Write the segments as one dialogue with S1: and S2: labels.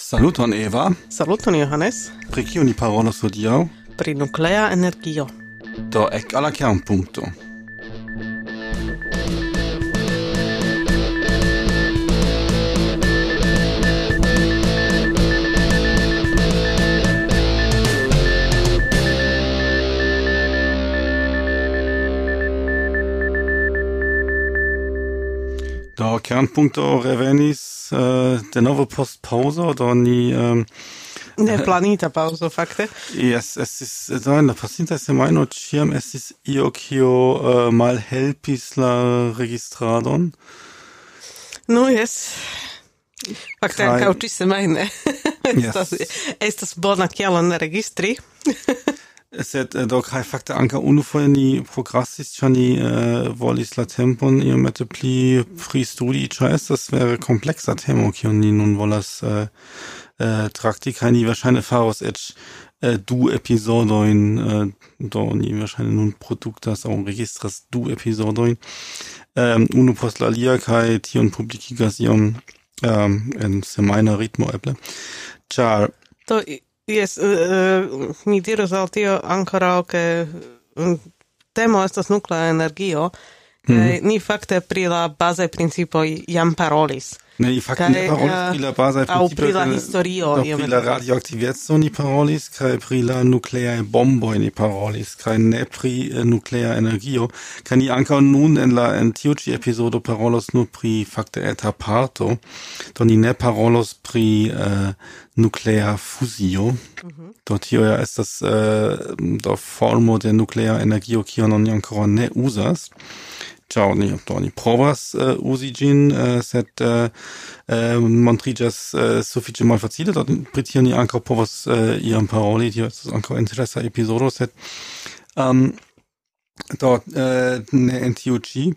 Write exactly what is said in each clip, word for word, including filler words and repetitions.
S1: Saluton Eva.
S2: Saluton Johannes.
S1: Pri kio ni parolos hodiaŭ?
S2: Pri nuklea energio.
S1: Do ek al la kernpunkto. Do kernpunkto revenis uh, de novo post pauzo, do ni um,
S2: Ne planita pauzo, fakte.
S1: Yes, estis do en la pasinta semajno ĉiam estis io kio uh, malhelpis la registradon.
S2: Nu, jes. Fakte
S1: Kaj-
S2: ankaŭ ĉi semajne. Estas,
S1: Yes.
S2: estas bona kialo ne registri.
S1: Sed uh, do kaj fakte ankaŭ unufoje ni prokrastis, ĉar ni uh, volis la tempon iomete pli pristudi, ĉar estas vere kompleksa temo, kiun ni nun volas uh, uh, trakti, kaj ni verŝajne faros eĉ uh, du epizodojn, uh, do ni verŝajne nun produktas aŭ registras du epizodojn, um, unu post la alia, kaj tion publikigas iom um, en semajna ritmo eble, ĉar
S2: To, jes, uh, mi diros al tio ankoraŭ, ke mm, temo estas nuklea energio, kaj ni fakte pri la bazaj principoj jam parolis.
S1: Ne, i fakte
S2: Kaj,
S1: ne parolis
S2: eh,
S1: pri la bazaj
S2: aŭ pri la
S1: principoj,
S2: historio
S1: do pri
S2: iomete.
S1: la radioaktiveco ni parolis, kaj pri la nukleaj bomboj ni parolis, kaj ne pri eh, nuklea energio, kaj ni ankaŭ nun en la en tiu ĉi epizodo parolos nur pri fakte eta parto, do ni ne parolos pri uh, nuklea fuzio. Do tio ja estas uh, do formo de nuklea energio kiun oni ankoraŭ ne uzas. Ciao, ni, do, ni provas uh, uzi gin, uh, sed uh, uh, montriĝas uh, sufiĉe malfacile, do pri tio ni ankaŭ povas uh, iam paroli, tio estas ankaŭ interesa epizodo, sed um, do uh, ne en tiu ĉi.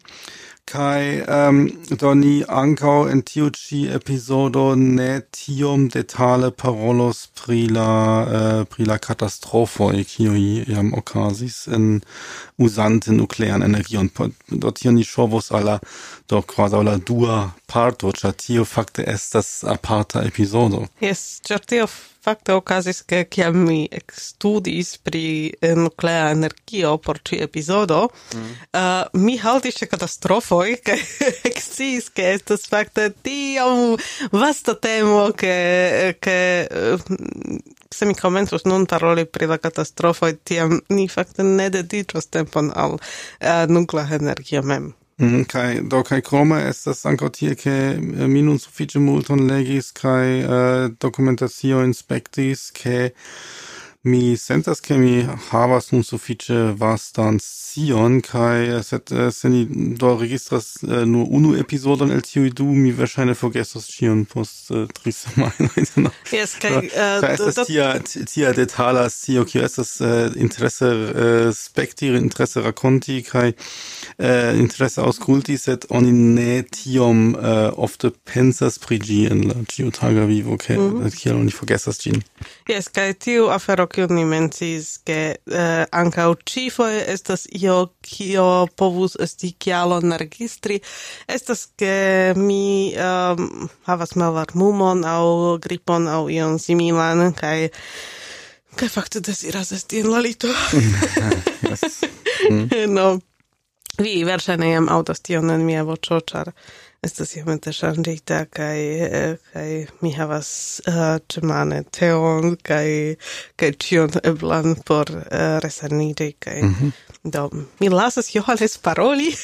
S1: Kai um, do ni ankaŭ en tiu ĉi epizodo ne tiom detale parolos pri la uh, pri la katastrofoj kiuj jam okazis en uzante nuklean energion. Po- Do tio ni ŝovos al la do kvazaŭ la dua parto, ĉar tio fakte estas aparta epizodo.
S2: Jes, ĉar tio fakte okazis, ke kiam mi ekstudis pri eh, nuklea energio por ĉi epizodo, uh, mi haltis ĉe katastrofoj kaj eksciis, ke estas fakte tiom vasta temo, ke ke eh, se mi komencos nun paroli pri la katastrofoj, tiam ni fakte ne dediĉos tempon al uh, nuklea energio mem.
S1: Mm, kai do kai krome estas ankaŭ tie ke eh, mi nun sufiĉe multon legis kaj uh, dokumentacio inspektis ke mi sentas ke mi havas nun sufiĉe vastan scion kaj sed eh, se ni do registras eh, nur unu epizodon el tiuj du, mi verŝajne forgesos ĉion post uh, tri semajnoj.
S2: Jes, kaj
S1: Da
S2: uh,
S1: estas
S2: do-
S1: tia, tia detala scio, kio estas uh, interesse uh, spekti, interesse rakonti, kaj uh, interesse aŭskulti, sed oni ne tiom uh, ofte pensas pri ĝi en la ĉiutaga vivo, ke kiel oni forgesas ĝin.
S2: Jes, kaj tiu afero, kiu ni mencis, ke eh, ankaŭ ĉifoje estas io kio povus esti kialon registri, estas ke mi um, havas malvarmumon aŭ gripon aŭ ion similan, kaj kaj fakte deziras esti en la lito.
S1: Yes.
S2: No, vi verŝajne jam aŭdas tion en mia voĉo, ĉar estas iomete ŝanĝita, kaj eh, kaj mi havas uh, ĉemane teon kaj kaj ĉion eblan por uh, resaniĝi, kaj do mi lasas Johannes paroli.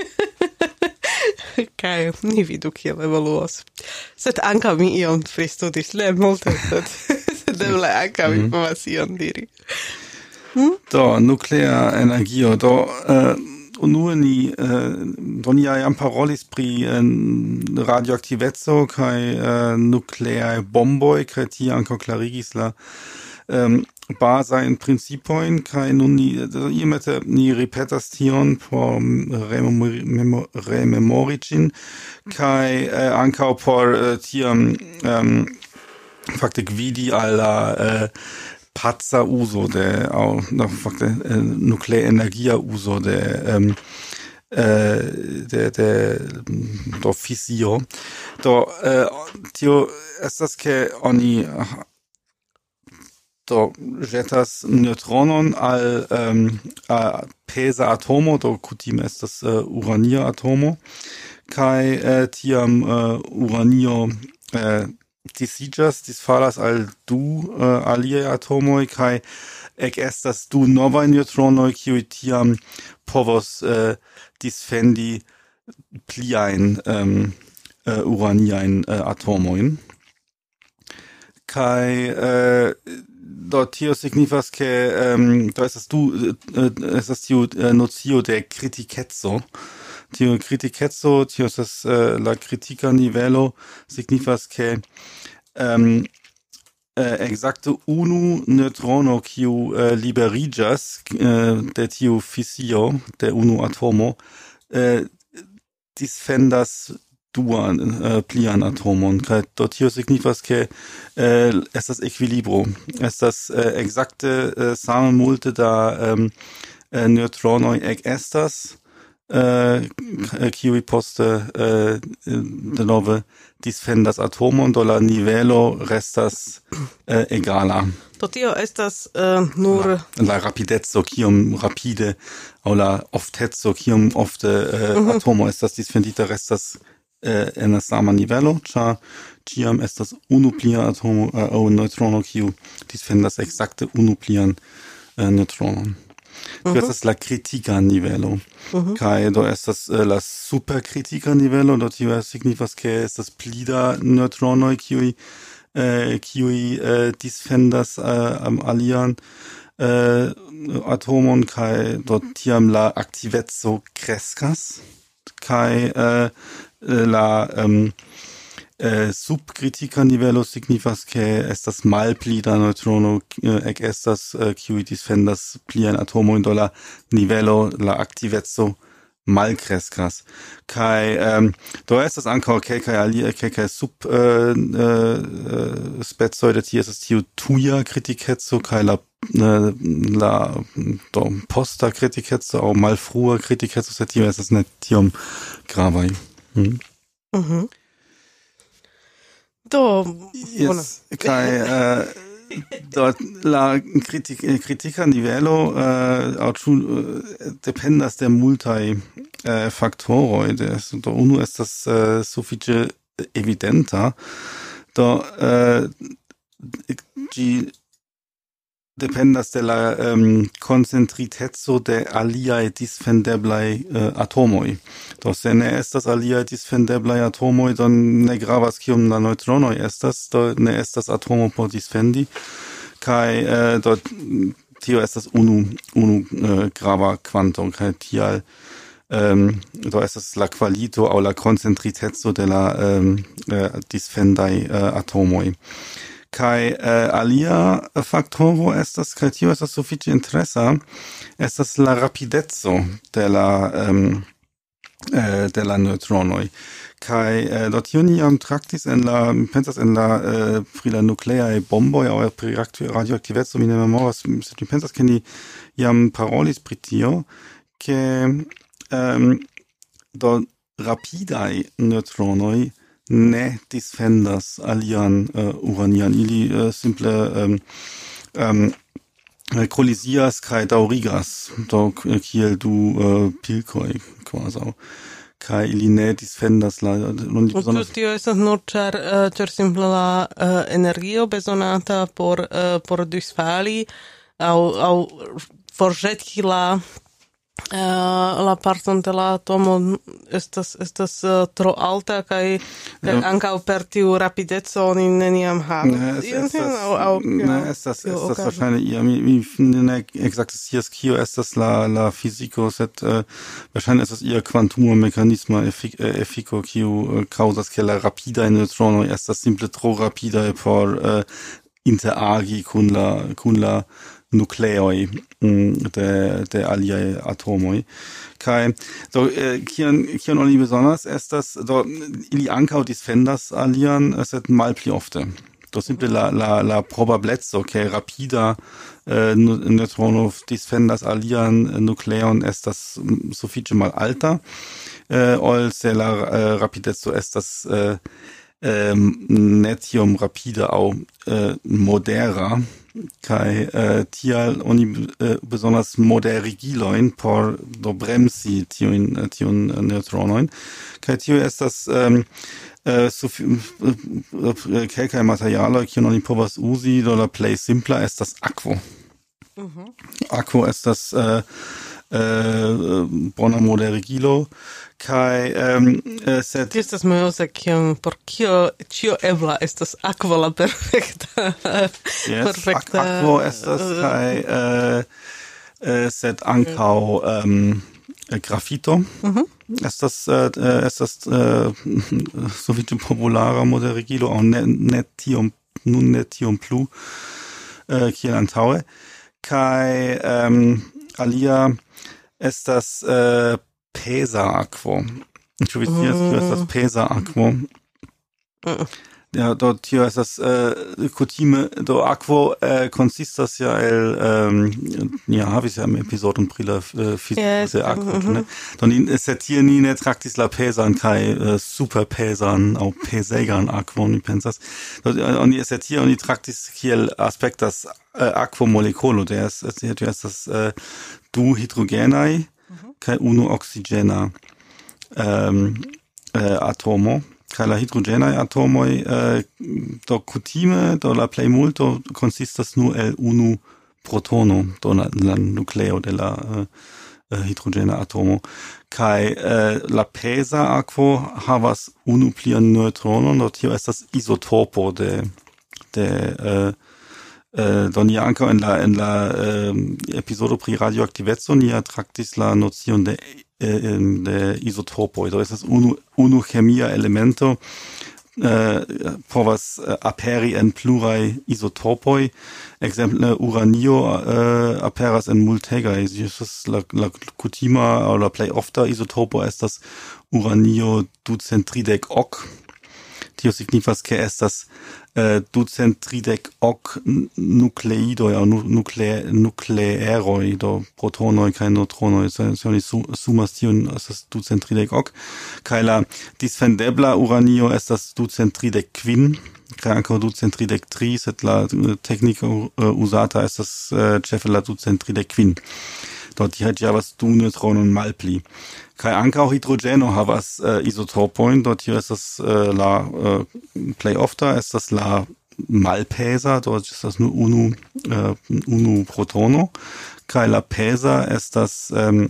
S2: Kaj ni vidu kiel evoluos. Sed ankaŭ mi iom pristudis, ne multe, sed sed eble ankaŭ mi povas ion diri.
S1: Do, nuklea energio, do uh, unue ni uh, do ni jam parolis pri uh, radioaktiveco kaj uh, nukleaj bomboj, kaj tie ankaŭ klarigis la um, bazajn principojn, kaj nun ni do, iomete ni ripetas tion por rememori, memo, rememori ĝin, kaj uh, ankaŭ por uh, tiam um, fakte gvidi al la uh, pazza uso de, au, no, fakte, uh, nuklea energia uso de um, eh, de de do fisio do eh, tio estas ke oni do jetas neutronon al um, a pesa atomo do kutime estas uh, urania atomo kai uh, tiam uh, uranio uh, disiĝas disfalas al du uh, aliaj atomoj kaj ek estas du novaj neutronoj kiuj tiam povos uh, disfendi pliajn um, uh, uraniajn uh, atomojn kai uh, do tio signifas ke um, do estas du uh, estas tiu uh, nocio de kritikeco tio kritikeco tio estas uh, la kritika nivelo signifas ke um, uh, exacte unu neutrono kiu uh, liberiĝas uh, de tiu fisio de unu atomo uh, disfendas duan uh, plian atomon kaj do tio signifas ke uh, estas ekvilibro estas uh, exacte uh, same multe da um, uh, neutronoj ekestas uh, kiuj poste uh, denove disfendas atomon do la nivelo restas uh, egala.
S2: Do tio estas uh, nur
S1: la, la rapideco kiom rapide aŭ la ofteco kiom ofte uh, mm-hmm. atomo estas disfendita restas Uh, en la sama nivelo, ĉar ĉiam estas unu plia atomo uh, aŭ neutrono kiu disfendas ekzakte unu plian uh, neutronon. Tio uh-huh. estas la kritika nivelo. Uh-huh. Kaj do estas uh, la superkritika nivelo, do tio signifas ke estas pli da neutronoj kiuj uh, kiuj uh, disfendas uh, alian uh, atomon kaj do tiam la aktiveco kreskas kaj uh, la um, eh, subkritika nivelo signifas ke estas malpli da neutrono eh, ek estas eh, kiuj disfendas plian atomojn do la nivelo la aktiveco malkreskas kaj um, do estas ankaŭ kelkaj aliaj kelkaj sub uh, uh, specoj de tio estas tiu tuja kritikeco kaj la uh, la do posta kritikeco aŭ malfrua kritikeco sed tio estas ne tiom gravaj. Mm.
S2: Mm-hmm. Do,
S1: yes, kai uh, do la kritik kritika nivelo uh, uh, dependas de multaj uh, faktoroj de do unu estas uh, sufiĉe evidenta do uh, ĝi dependas de la um, koncentriteco de aliaj disfendeblaj uh, atomoj. Do se ne estas aliaj disfendeblaj atomoj, do ne gravas kiom la neutronoj estas, do ne estas atomo por disfendi, kaj uh, do tio estas unu unu uh, grava kvanto, kaj tial um, do estas la kvalito aŭ la koncentriteco de la um, uh, disfendaj uh, atomoj. Kai uh, alia faktoro estas kaj tio estas sufiĉe interesa estas la rapideco de la um, uh, de la neutronoj kai uh, do tion jam traktis en la pensas en la uh, pri la nukleaj bomboj aŭ pri radioaktiveco mi ne memoras sed mi pensas ke ni jam parolis pri tio ke um, do rapidaj neutronoj ne disfendas alian uh, uranian ili uh, simple um, um, kolisias kaj daŭrigas do kiel du uh, pilkoj kvazaŭ kaj ili ne disfendas la non
S2: besonders tio estas nur ĉar uh, ĉar simple la uh, energio bezonata por uh, por disfali aŭ aŭ forĵeti la Uh, la parton de la atomo estas estas uh, tro alta kaj kaj
S1: no.
S2: ankaŭ per tiu rapideco oni neniam havas.
S1: Ne, estas estas wahrscheinlich ja mi mi ne exakte scias kio estas la la fiziko sed uh, wahrscheinlich estas ia kvantuma mekanisma efiko kiu kaŭzas ke la rapidaj neutronoj estas simple tro rapidaj por uh, interagi kun la kun la nukleoj de de aliaj atomoj kaj do kion kion oni bezonas estas do ili ankaŭ disfendas alian sed malpli ofte do simple la la la probablezzo che rapida eh, neutrono disfendas alian nucleon estas sufiĉe malalta eh, ol se la eh, rapidezzo estas eh, eh, ne tiom rapida aŭ eh, modera. Kai äh, tial oni äh, besonders moderigilojn por do bremsi tiun uh, tiun uh, neutronojn. Kai tio estas ähm, äh, so äh, kelkaj materialoj kiun oni povas uzi do la plej simpla estas akvo. Mhm. Akvo estas äh, äh, bona moderigilo. Kai ähm, äh, sed
S2: estas mojosa kiam por kio ĉio ebla estas akvo la perfekta
S1: yes,
S2: perfekta
S1: akvo estas kai äh, äh, sed ankaŭ ähm, grafito. Mhm. Estas äh, estas äh, sufiĉe populara moderigilo aŭ ne, ne tiom nun ne tiom plu äh, kiel antaŭe. Kai ähm, alia estas äh, pesa akvo. Ĉu vi scias kio estas pesa akvo? Ja, do tio estas uh, kutime do akvo uh, konsistas ja el um, ja havis ja epizodon pri la uh, fiziko de akvo, ne? Do ni sed tie ni ne traktis la pesan kaj uh, super pesan aŭ pesegan akvon, mi pensas. Do oni sed tie oni traktis kiel aspektas uh, akvo molekulo, de estas tio estas uh, du hidrogenaj kaj unu oxigena um, uh, atomo. Kaj la hidrogenaj atomoj uh, do kutime do la plej multo konsistas nur el unu protono, do la, la nukleo de la uh, uh, hidrogena atomo. Kaj uh, la pesa akvo havas unu plian neutronon, do tio estas izotopo de de uh, Uh, do ni ankaŭ en la en la uh, epizodo pri radioaktiveco ni traktis la nocion de uh, de izotopoj. Do estas unu unu chemia elemento uh, povas uh, aperi en pluraj izotopoj. Ekzemple uranio uh, aperas en multegaj. Estas la la kutima aŭ la plej ofta izotopo estas uranio ducent tridek ok. Tio signifas ke estas uh, ducent tridek ok nukleidoj aŭ nukle nukleeroj do protonoj kaj neutronoj. Se oni sumas tion estas ducent tridek ok. Kaj la disfendebla uranio estas ducent tridek kvin. Kaj ankaŭ ducent tridek tri, sed la tekniko uh, uzata estas uh, ĉefe la ducent tridek kvin. Do tie havas du neutronon malpli. Kaj ankaŭ hidrogeno havas uh, izotopojn, do tio estas uh, la uh, plej ofta estas la malpesa, do estas nur unu uh, unu protono, kaj la pesa estas um,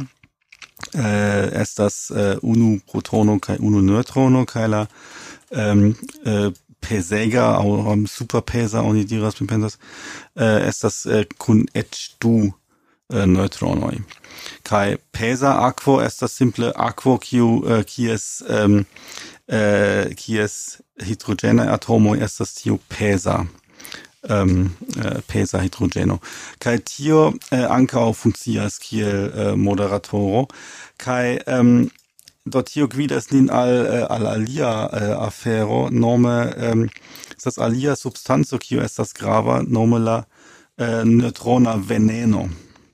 S1: uh, estas uh, unu protono kaj unu neutrono, kaj la um, uh, pesega aŭ um, superpesa oni diras, mi pensas, uh, estas uh, kun eĉ du Uh, neutronoj. Kaj pesa akvo estas simple akvo kiu uh, kies um, uh, kies hidrogenaj atomoj estas tiu pesa um, uh, pesa hidrogeno. Kaj tio uh, ankaŭ funkcias kiel uh, moderatoro. Kaj um, do tio gvidas nin al uh, al alia uh, afero, nome um, estas alia substanco kiu estas grava, nome la uh, neutrona veneno.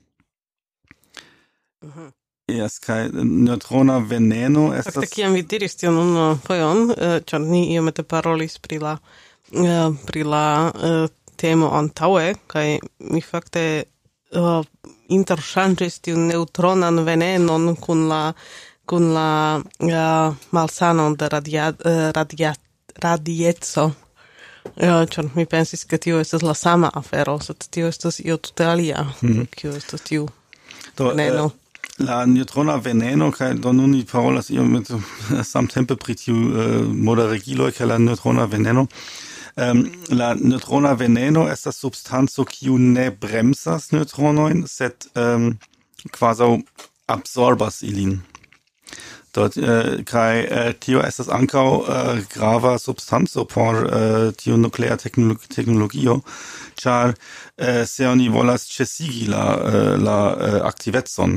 S1: Uh-huh. Yes, kai neutrona veneno estas...
S2: Fakte, kiam vi diris tion unu fojon, ĉar ni iomete parolis pri la uh, pri la uh, temo antaŭe, kaj mi fakte uh, interŝanĝis tiun neutronan venenon kun la kun la uh, malsanon de radia, uh, radia, radieco. Ja, ĉar mi pensis, ke tio estas la sama afero, sed tio estas io tute alia, mm-hmm. Kio estas tiu veneno.
S1: Uh, La neutrona veneno, kaj do nun ni parolas iomete samtempe pri tiu uh, moderigiloj kaj la neutrona veneno. Um, la neutrona veneno estas substanco kiu ne bremsas neutronojn, sed um, kvazaŭ absorbas ilin. Dort uh, kaj uh, tio estas ankaŭ uh, grava substanco por uh, tiu nuklea teknologio, ĉar uh, se oni volas ĉesigi la uh, la uh, aktivecon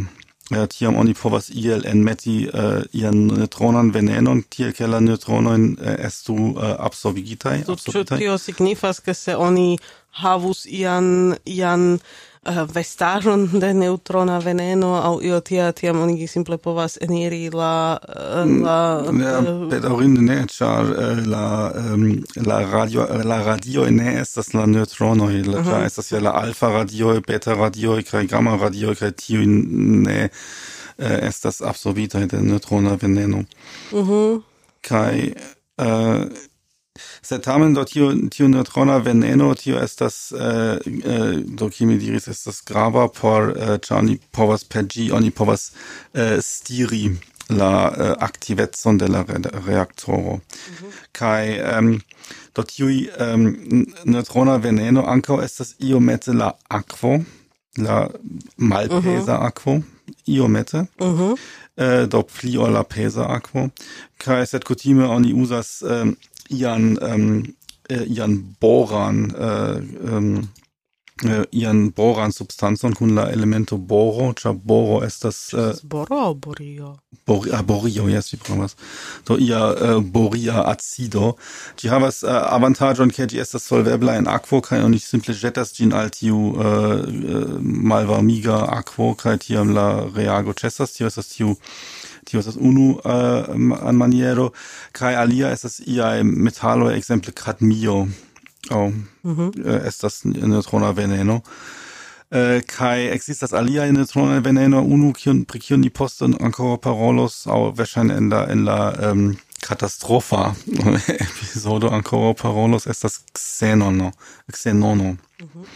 S1: uh, tiam oni povas iel enmeti uh, ian neutronan venenon, tiel ke la neutronojn uh, estu uh, absorbigitaj.
S2: Ĉu tio signifas, ke se oni havus ian ian uh, vestaĵon de neutrona veneno aŭ io tia, tiam oni simple povas eniri la uh, la
S1: ja, bedaŭrinde ne, ĉar uh, la um, la radio la radioj ne estas la neutronoj, la uh-huh. estas ja la alfa radioj, beta radioj kaj gamma radioj kaj tiuj ne uh, estas absorbitaj de neutrona veneno.
S2: Mhm.
S1: Kaj uh, sed tamen do tio, tio neutrona veneno, tio estas, uh, uh, do kiel mi diris, estas grava por, uh, ĉar oni povas per ĝi, oni povas uh, stiri la uh, aktivecon de la re reaktoro. Mm-hmm. Kaj um, do tiuj um, neutrona veneno ankaŭ estas iomete la akvo, la malpeza mm-hmm. akvo, iomete. Mm-hmm. Uh, do pli ol la peza akvo. Kaj sed kutime oni uzas um, ian um, uh, ian boran uh, um, uh, ian boran substancon kun la elemento boro, ĉar boro estas uh,
S2: boro aŭ borio?
S1: Bor ah, borio, jes, vi pravas. Do ia uh, boria acido. Ĝi havas uh, avantaĝon, ke ĝi estas solvebla en akvo kaj oni simple ĵetas ĝin al tiu uh, uh, malvarmiga akvo kaj tiam la reago ĉesas. Tio estas tiu Tio estas unu uh, maniero, kaj alia estas iaj metaloj, ekzemple kadmio, oh, mm-hmm. uh, estas neutrona veneno. Uh, kaj ekzistas aliaj neutrona veneno, unu kiun pri kiun ni poste ankoraŭ parolos, aŭ verŝajne en la en la um, katastrofa epizodo ankoraŭ parolos, estas xenono, xenono. Mm-hmm.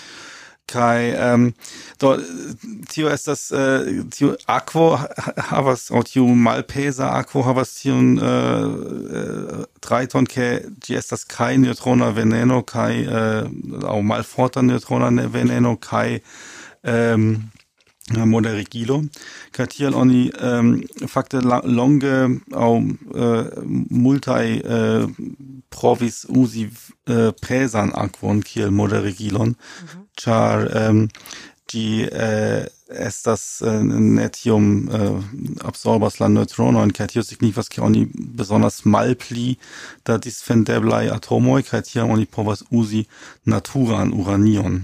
S1: Kai um, do tio estas uh, tio akvo havas aŭ tiu malpeza akvo havas tiun uh, uh, trajton ke ĝi estas kaj neutrona veneno kaj uh, aŭ malforta neutrona veneno kaj um, moderigilo, kaj tiel oni um, fakte longe aŭ uh, multaj uh, provis uzi uh, pezan akvon kiel moderigilon, ĉar um, ĝi uh, estas uh, ne tiom uh, absorbas la neutronojn, kaj tio signifas, ke oni bezonas malpli da disfendeblaj atomoj, kaj tiam oni povas uzi naturan uranion.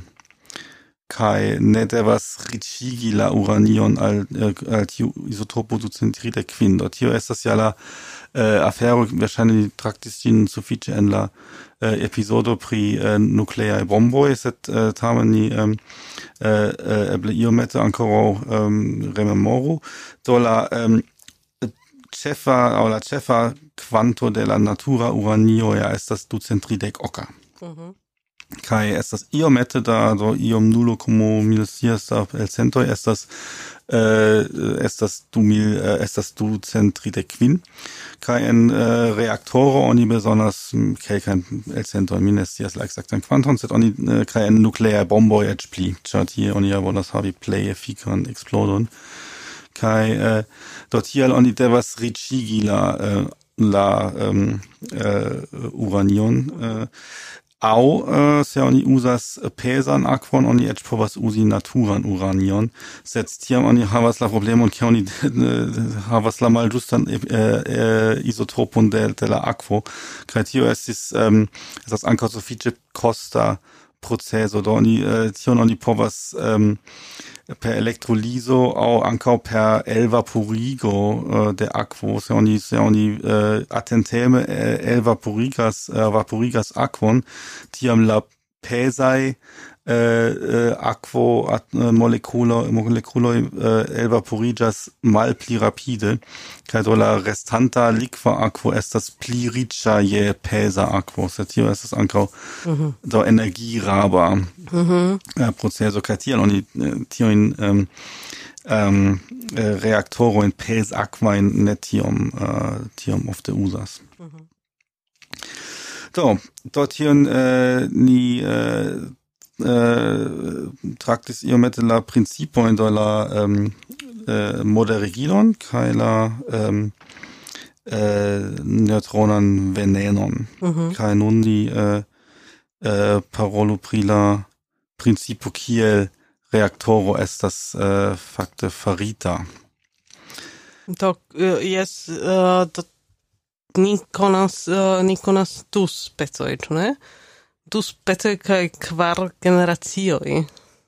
S1: Kai ne devas riĉigi la uranion al, al tiu isotopo ducentride kvin. Do tio estas ja la uh, afero, verŝajne ni traktis ĝin sufiĉe en la uh, epizodo pri uh, nukleaj bomboj, sed uh, tamen ni um, uh, uh, eble iomete ankoraŭ um, rememoru. Do la um, ĉefa aŭ la ĉefa kvanto de la natura uranio ja estas ducentridek oka. Mhm. Kai estas iomete da do iom nulo como mil siesta el centoi estas äh, estas du mil äh, estas du centri de quin kai en äh, reaktoro oni besonders kelkan el centoi minus sias la exaktan quanton sed oni äh, kai en nuklea bombo et pli chat hier oni ja volas havi play efikan explodon kai äh, dort hier oni devas riĉigi la äh, la ähm, äh, uranion äh, Au, uh, se oni uzas pezan akvon, oni eĉ povas uzi naturan uranion, sed tiam oni havas la problemon, ke oni havas la malĝustan uh, uh, izotopon de, de la akvo, kaj tio estis um, estas ankaŭ sufiĉe kosta proceso, do oni uh, tion oni povas um, per elektrolizo aŭ ankaŭ per elvaporigo uh, de akvo, se oni se oni uh, atenteme elvaporigas uh, vaporigas akvon, tiam la pezaj uh, uh, akvo at, uh, molekulo molekuloj uh, elvaporiĝas malpli rapide, kaj do la restanta likva akvo estas pli riĉa je peza akvo, sed tio estas ankaŭ mm-hmm. do energiraba mm-hmm. uh, proceso, kaj tiel oni uh, tiujn um, um, uh, reaktorojn pezakvajn ne tiom uh, tiom ofte uzas. Mm-hmm. Do, do tion uh, ni uh, uh, traktis iomete la principojn de la um, uh, moderigilon kaj la um, uh, neutronan venenon. Mm-hmm. Kaj nun ni uh, uh, parolu pri la principo kiel reaktoro estas uh, fakte farita.
S2: Do uh, jes uh, do ni konas uh, ni konas du specoj, ĉu ne? Du specoj kaj kvar generacioj.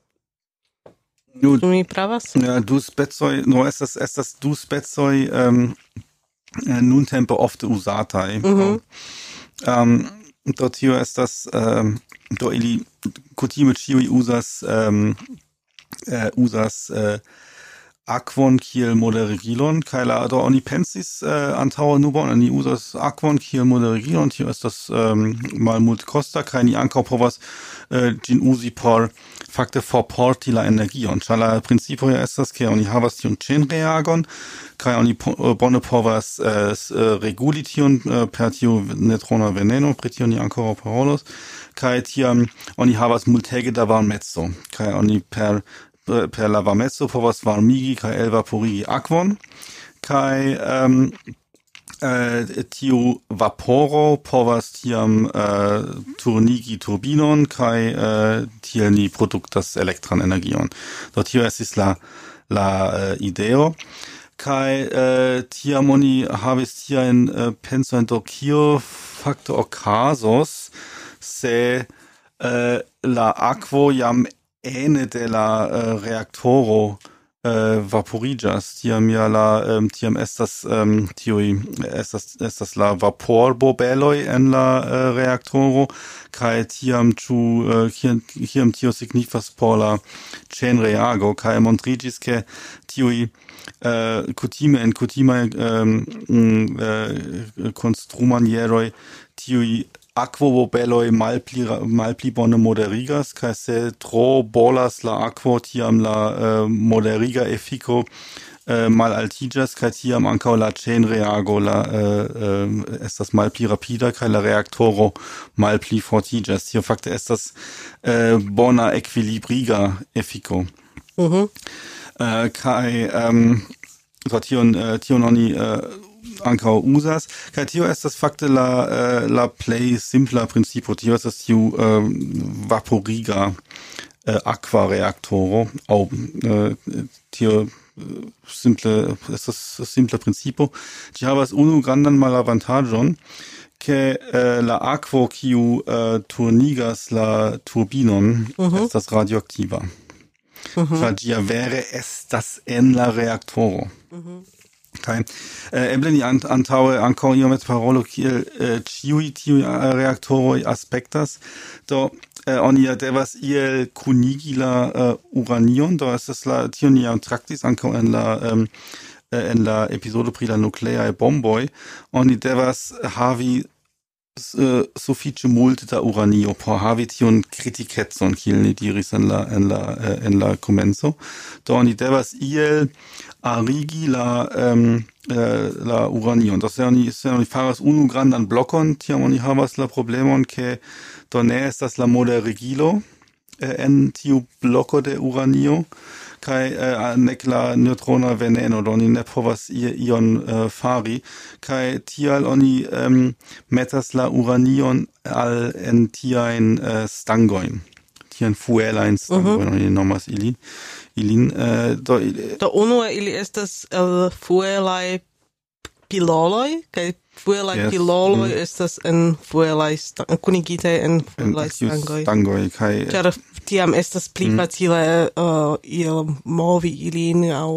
S1: Nu,
S2: Ĉu mi pravas?
S1: ja, du specoj, no estas estas du specoj um, nuntempe ofte uzataj.
S2: Mhm.
S1: Um, do tio estas um, do ili kutime ĉiuj uzas um, uh, uzas uh, akvon kiel moderigilon, kaj la do oni pensis uh, antaŭe nu bone ni uzas akvon kiel moderigilon, tio estas um, malmultekosta, kaj ni ankaŭ povas uh, ĝin uzi por fakte forporti la energion, ĉar la principo ja estas ke oni havas tiun ĉenreagon, kaj oni po, uh, bone povas uh, reguli tion uh, per tiu neutrona veneno, pri tio ni ankoraŭ parolos, kaj tiam oni havas multege da varmeco, kaj oni per per la varmeco povas varmigi kaj elvaporigi akvon, kaj um, uh, tiu vaporo povas tiam uh, turnigi turbinon kaj uh, tiel ni produktas elektran energion. Do tio estis la, la uh, ideo. Kaj uh, tiam oni havis tiajn uh, pensojn, do kio fakte okazos se uh, la akvo jam ene de la uh, reaktoro uh, vaporigas, tiam ja la um, tiam estas um, tiui estas estas la vaporbobeloj en la uh, reaktoro, kaj tiam ĉu uh, kiam, kiam tio signifas por la ĉenreago, kaj montriĝis ke tiui uh, kutime en kutimaj um, uh, konstrumanieroj tiui akvobobeloj malpli malpli bone moderigas, kaj se tro bolas la akvo, tiam la uh, moderiga efiko uh, malaltiĝas, kaj tiam ankaŭ la ĉenreago la uh, uh, estas malpli rapida, kaj la reaktoro malpli fortiĝas. Tio fakte estas uh, bona ekvilibriga efiko.
S2: Mhm.
S1: Uh, kaj um, so tion uh, tion oni uh, ankaŭ uzas, kaj tio estas fakte la uh, la plej simpla principo, tio estas tiu uh, vaporiga uh, akva reaktoro, aŭ uh, tio uh, simple estas simpla principo. Ĝi havas unu grandan malavantaĝon, ke uh, la akvo kiu uh, turnigas la turbinon uh-huh. estas radioaktiva. Uh-huh. Ĉar ĝia vere estas en la reaktoro. Uh-huh. Kaj eh, eble ni ant, antaŭe ankaŭ iomete parolo kiel eh, ĉiuj tiuj eh, reaktoroj aspektas, do eh, oni ja devas iel kunigi la eh, uranion, do estas la tion ni jam traktis ankaŭ en la um, en la epizodo pri la nukleaj bomboj, oni devas havi Uh, sufiĉe multe da uranio por havi tiun kritikecon, kiel ni diris en la en la uh, en la komenco. Do oni devas iel arigi la um, uh, la uranion. Do se oni se oni faras unu grandan blokon, tiam oni havas la problemon ke do ne estas la moderigilo uh, en tiu bloko de uranio, kaj uh, nek la neutrona veneno, do oni ne povas ion uh, fari, kaj tial oni um, metas la uranion al en tiajn uh, stangojn, tiajn fuelajn stangojn, uh-huh. oni nomas ilin. ilin uh, do,
S2: do unue ili estas el fuelaj piloloj, kaj fuelaj yes. piloloj mm. estas en fuelaj stangoj, kunigite en fuelaj stangoj.
S1: Stangoj, kaj
S2: ĉar tiam estas pli facile uh, il movi ilin aŭ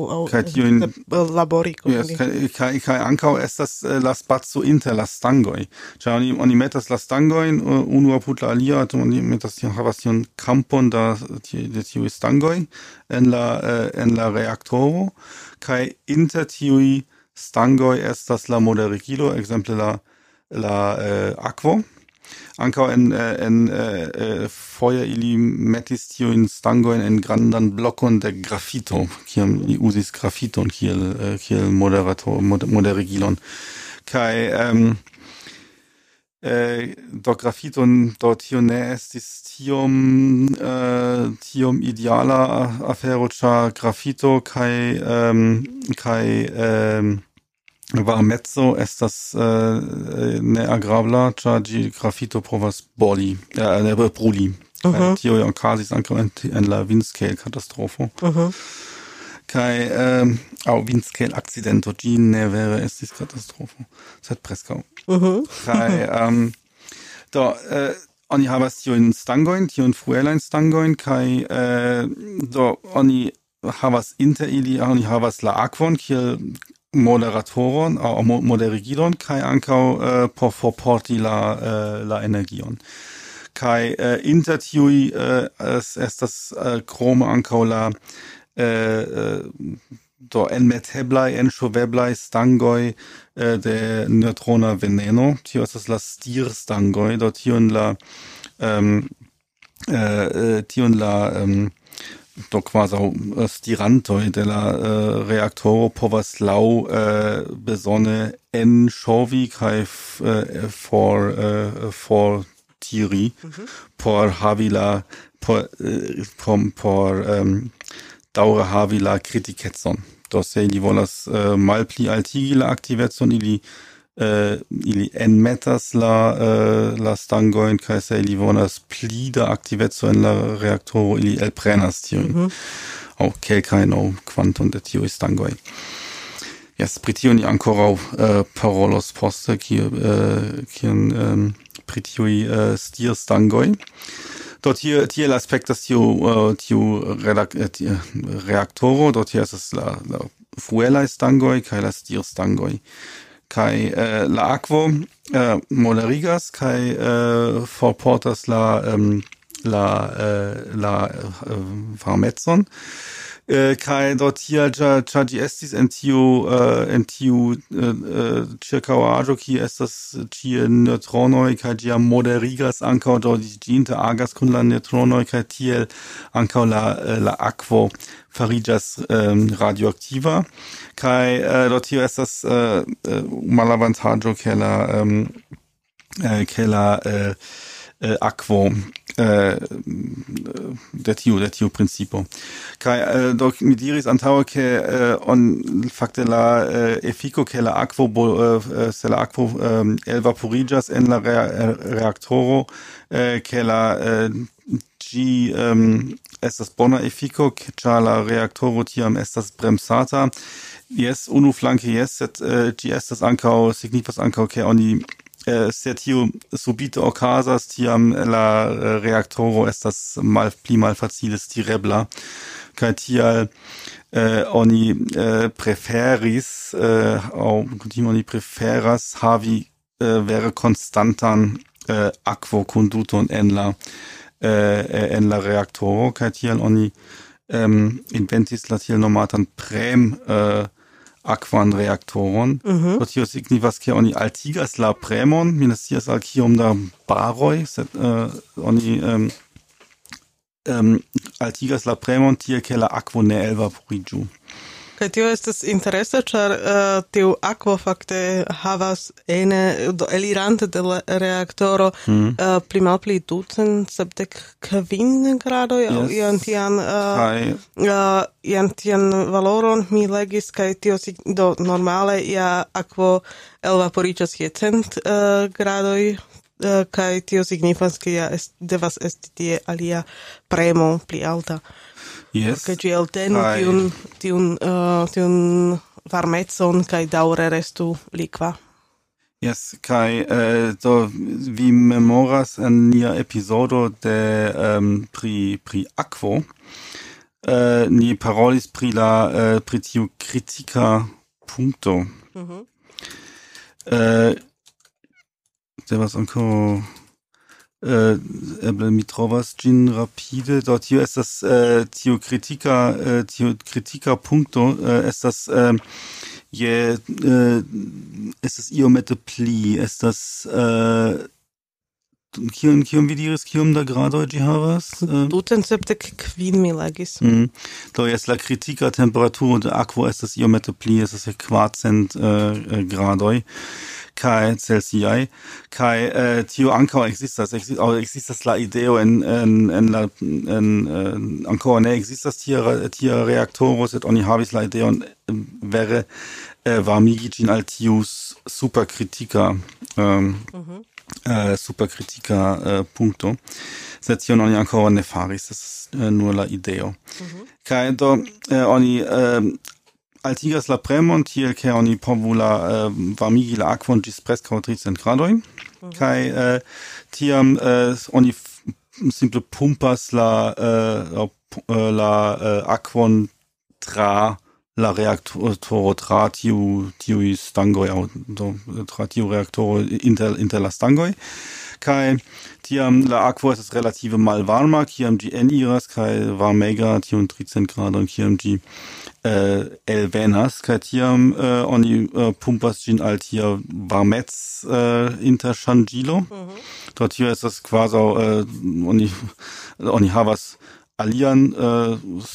S2: aŭ labori kun
S1: yes, ili. Kaj kaj ankaŭ estas la spaco inter la stangoj. Ĉar oni oni metas la stangojn uh, unu apud la alia, oni metas tion havas tion kampon da de tiuj stangoj en la uh, en la reaktoro, kaj inter tiuj stangoj estas la moderigilo, ekzemple la la uh, akvo. Ankaŭ en en uh, foje ili metis tiujn stangojn en grandan blokon de grafito, kiam li uzis grafiton kiel uh, kiel moderator mod, moderigilon. Kaj um, uh, do grafiton do tio ne estis tiom uh, tiom ideala afero, ĉar grafito kaj um, kaj um, varmeco estas uh, ne agrabla, ĉar ĝi grafito povas boli, uh, ne bruli. Kai tio okazis ankaŭ en, en la windscale-katastrofo.
S2: Uh-huh.
S1: Kai ähm, au windscale-akcidento, ĝi ne vere estis katastrofo, sed preskaŭ.
S2: Uh-huh.
S1: Kai ähm, do äh, oni havas tiujn stangojn, tiujn fuelajn stangojn, kai äh, do oni havas inter ili, oni havas la akvon, kiel moderatoron, aŭ moderigilon, kai ankaŭ äh, por forporti la, äh, la energion. Kai äh, inter tiuj äh, es estas äh, krome ankaŭ la äh, äh, do enmeteblaj, enŝoveblaj stangoj äh, de neutrona veneno. Tio estas la stirstangoj, do tion la ähm, äh, tion la ähm, do kvazaŭ stirantoj de la äh, reaktoro povas laŭ äh, besone enŝovi kaj äh, for äh, for tiri mm-hmm. por havi la por uh, por, por um, daŭre havi la kritikecon. Do se ili volas uh, malpli altigi la aktivecon, ili uh, ili enmetas la uh, la stangojn, kaj se ili volas pli da aktiveco en la reaktoro, ili elprenas tiujn. Mm-hmm. Aŭ kelkajn aŭ kvanton de tiuj stangoj. Yes, pri tio ni ankoraŭ uh, parolos poste, kiel uh, kiel um, pri tiuj uh, stirstangoj. Do tie tiel aspektas tiu uh, tiu uh, reaktoro, do tie estas la, la fuelaj stangoj kaj la stirstangoj. Kaj uh, la akvo uh, moderigas kaj uh, forportas la um, la uh, la uh, varmecon. Uh, kai dort hier ja ja ĝi estis en tiu uh, en tiu uh, ĉirkaŭaĵo kie estas ĉie neutronoj kaj ĝi moderigas ankaŭ do ĝi interagas kun la neutronoj kaj tiel ankaŭ la la akvo fariĝas um, radioaktiva kaj uh, dort hier estas uh, uh, malavantaĝo ke la um, uh, ke la uh, uh, akvo Uh, de tiu de tiu principo kai uh, do mi diris antaŭe ke uh, on fakte la uh, efiko ke la akvo uh, se la akvo um, elvaporiĝas en la rea, reaktoro uh, ke la uh, ĝi um, estas bona efiko ĉar la reaktoro tiam estas bremsata. Jes, unu flanke jes, sed uh, ĝi estas ankaŭ signifas ankaŭ ke oni se tio subite okazas, tiam la reaktoro estas mal pli malfacile stirebla, kaj tial eh, oni eh, preferis eh, aŭ kutime oni preferas havi eh, vere konstantan eh, akvokonduton en la eh, en la reaktoro, kaj tial oni eh, inventis la tiel nomatan prem eh, akvan reaktoron. Mm-hmm. Do tio signifas ke oni altigas la premon, mi ne scias al kiom da baroj, sed uh, oni um, um, altigas la premon tiel ke la akvo ne elvaporiĝu.
S2: Kaj tio estas interesa, ĉar uh, tiu akvo fakte havas ene do elirante de la reaktoro hmm. uh, pli malpli ducent sepdek kvin gradoj aŭ yes. ian tian uh, uh, ian tian valoron mi legis, kaj tio do normale ja akvo elvaporiĝas je cent uh, gradoj. Uh, kaj tio signifas, ke ja est, devas esti tie alia premo pli alta.
S1: Yes.
S2: Kaj ĝi eltenu tiun, tiun, uh, tiun varmecon kaj daŭre restu likva.
S1: Yes, kaj uh, do vi memoras en nia epizodo de um, pri pri akvo. Uh, ni parolis pri la uh, pri tiu kritika punkto. Mm-hmm. Uh, devas ankaŭ Uh, eble mi trovas ĝin rapide, do tio estas uh, tiu kritika uh, tiu kritika punkto uh, estas uh, je uh, estas iomete pli estas uh, kiom kiom vi diris kiom da gradoj ĝi havas? Uh,
S2: Ducent sepdek kvin mi legis.
S1: Mm. Do jes la kritika temperaturo de akvo estas iomete pli, estas kvarcent uh, gradoj. Kai Celsiai, kai uh, tio ankaŭ ekzistas, ekzistas, ekzistas la ideo en en en la en uh, ankaŭ ne ekzistas tia tia reaktoro, sed oni havis la ideon uh, vere uh, varmigi ĝin al tiu superkritika um, mm-hmm. uh, supercritica uh, punto. Sed tio oni ancora ne faris, das uh, nur la ideo. Mm-hmm. Kai do uh, oni uh, altigas la premon tiel ke oni povu la uh, varmigi la akvon gis preskaŭ tricent gradoj. Mm-hmm. Kai uh, tiam uh, oni f- simple pumpas la uh, uh, la uh, akvon tra la reaktoro tra tiu tiu stangoj aŭ do tra tiu reaktoro inter inter la stangoj. Kai tiam la akvo estas relative malvarma, kiam ĝi eniras kaj varmega tiun tricent gradon, kiam ĝi uh, elvenas, kaj tiam uh, oni uh, pumpas ĝin al tia varmec uh, interŝanĝilo. Mm-hmm. Do tio estas kvazaŭ uh, oni oni havas alian uh,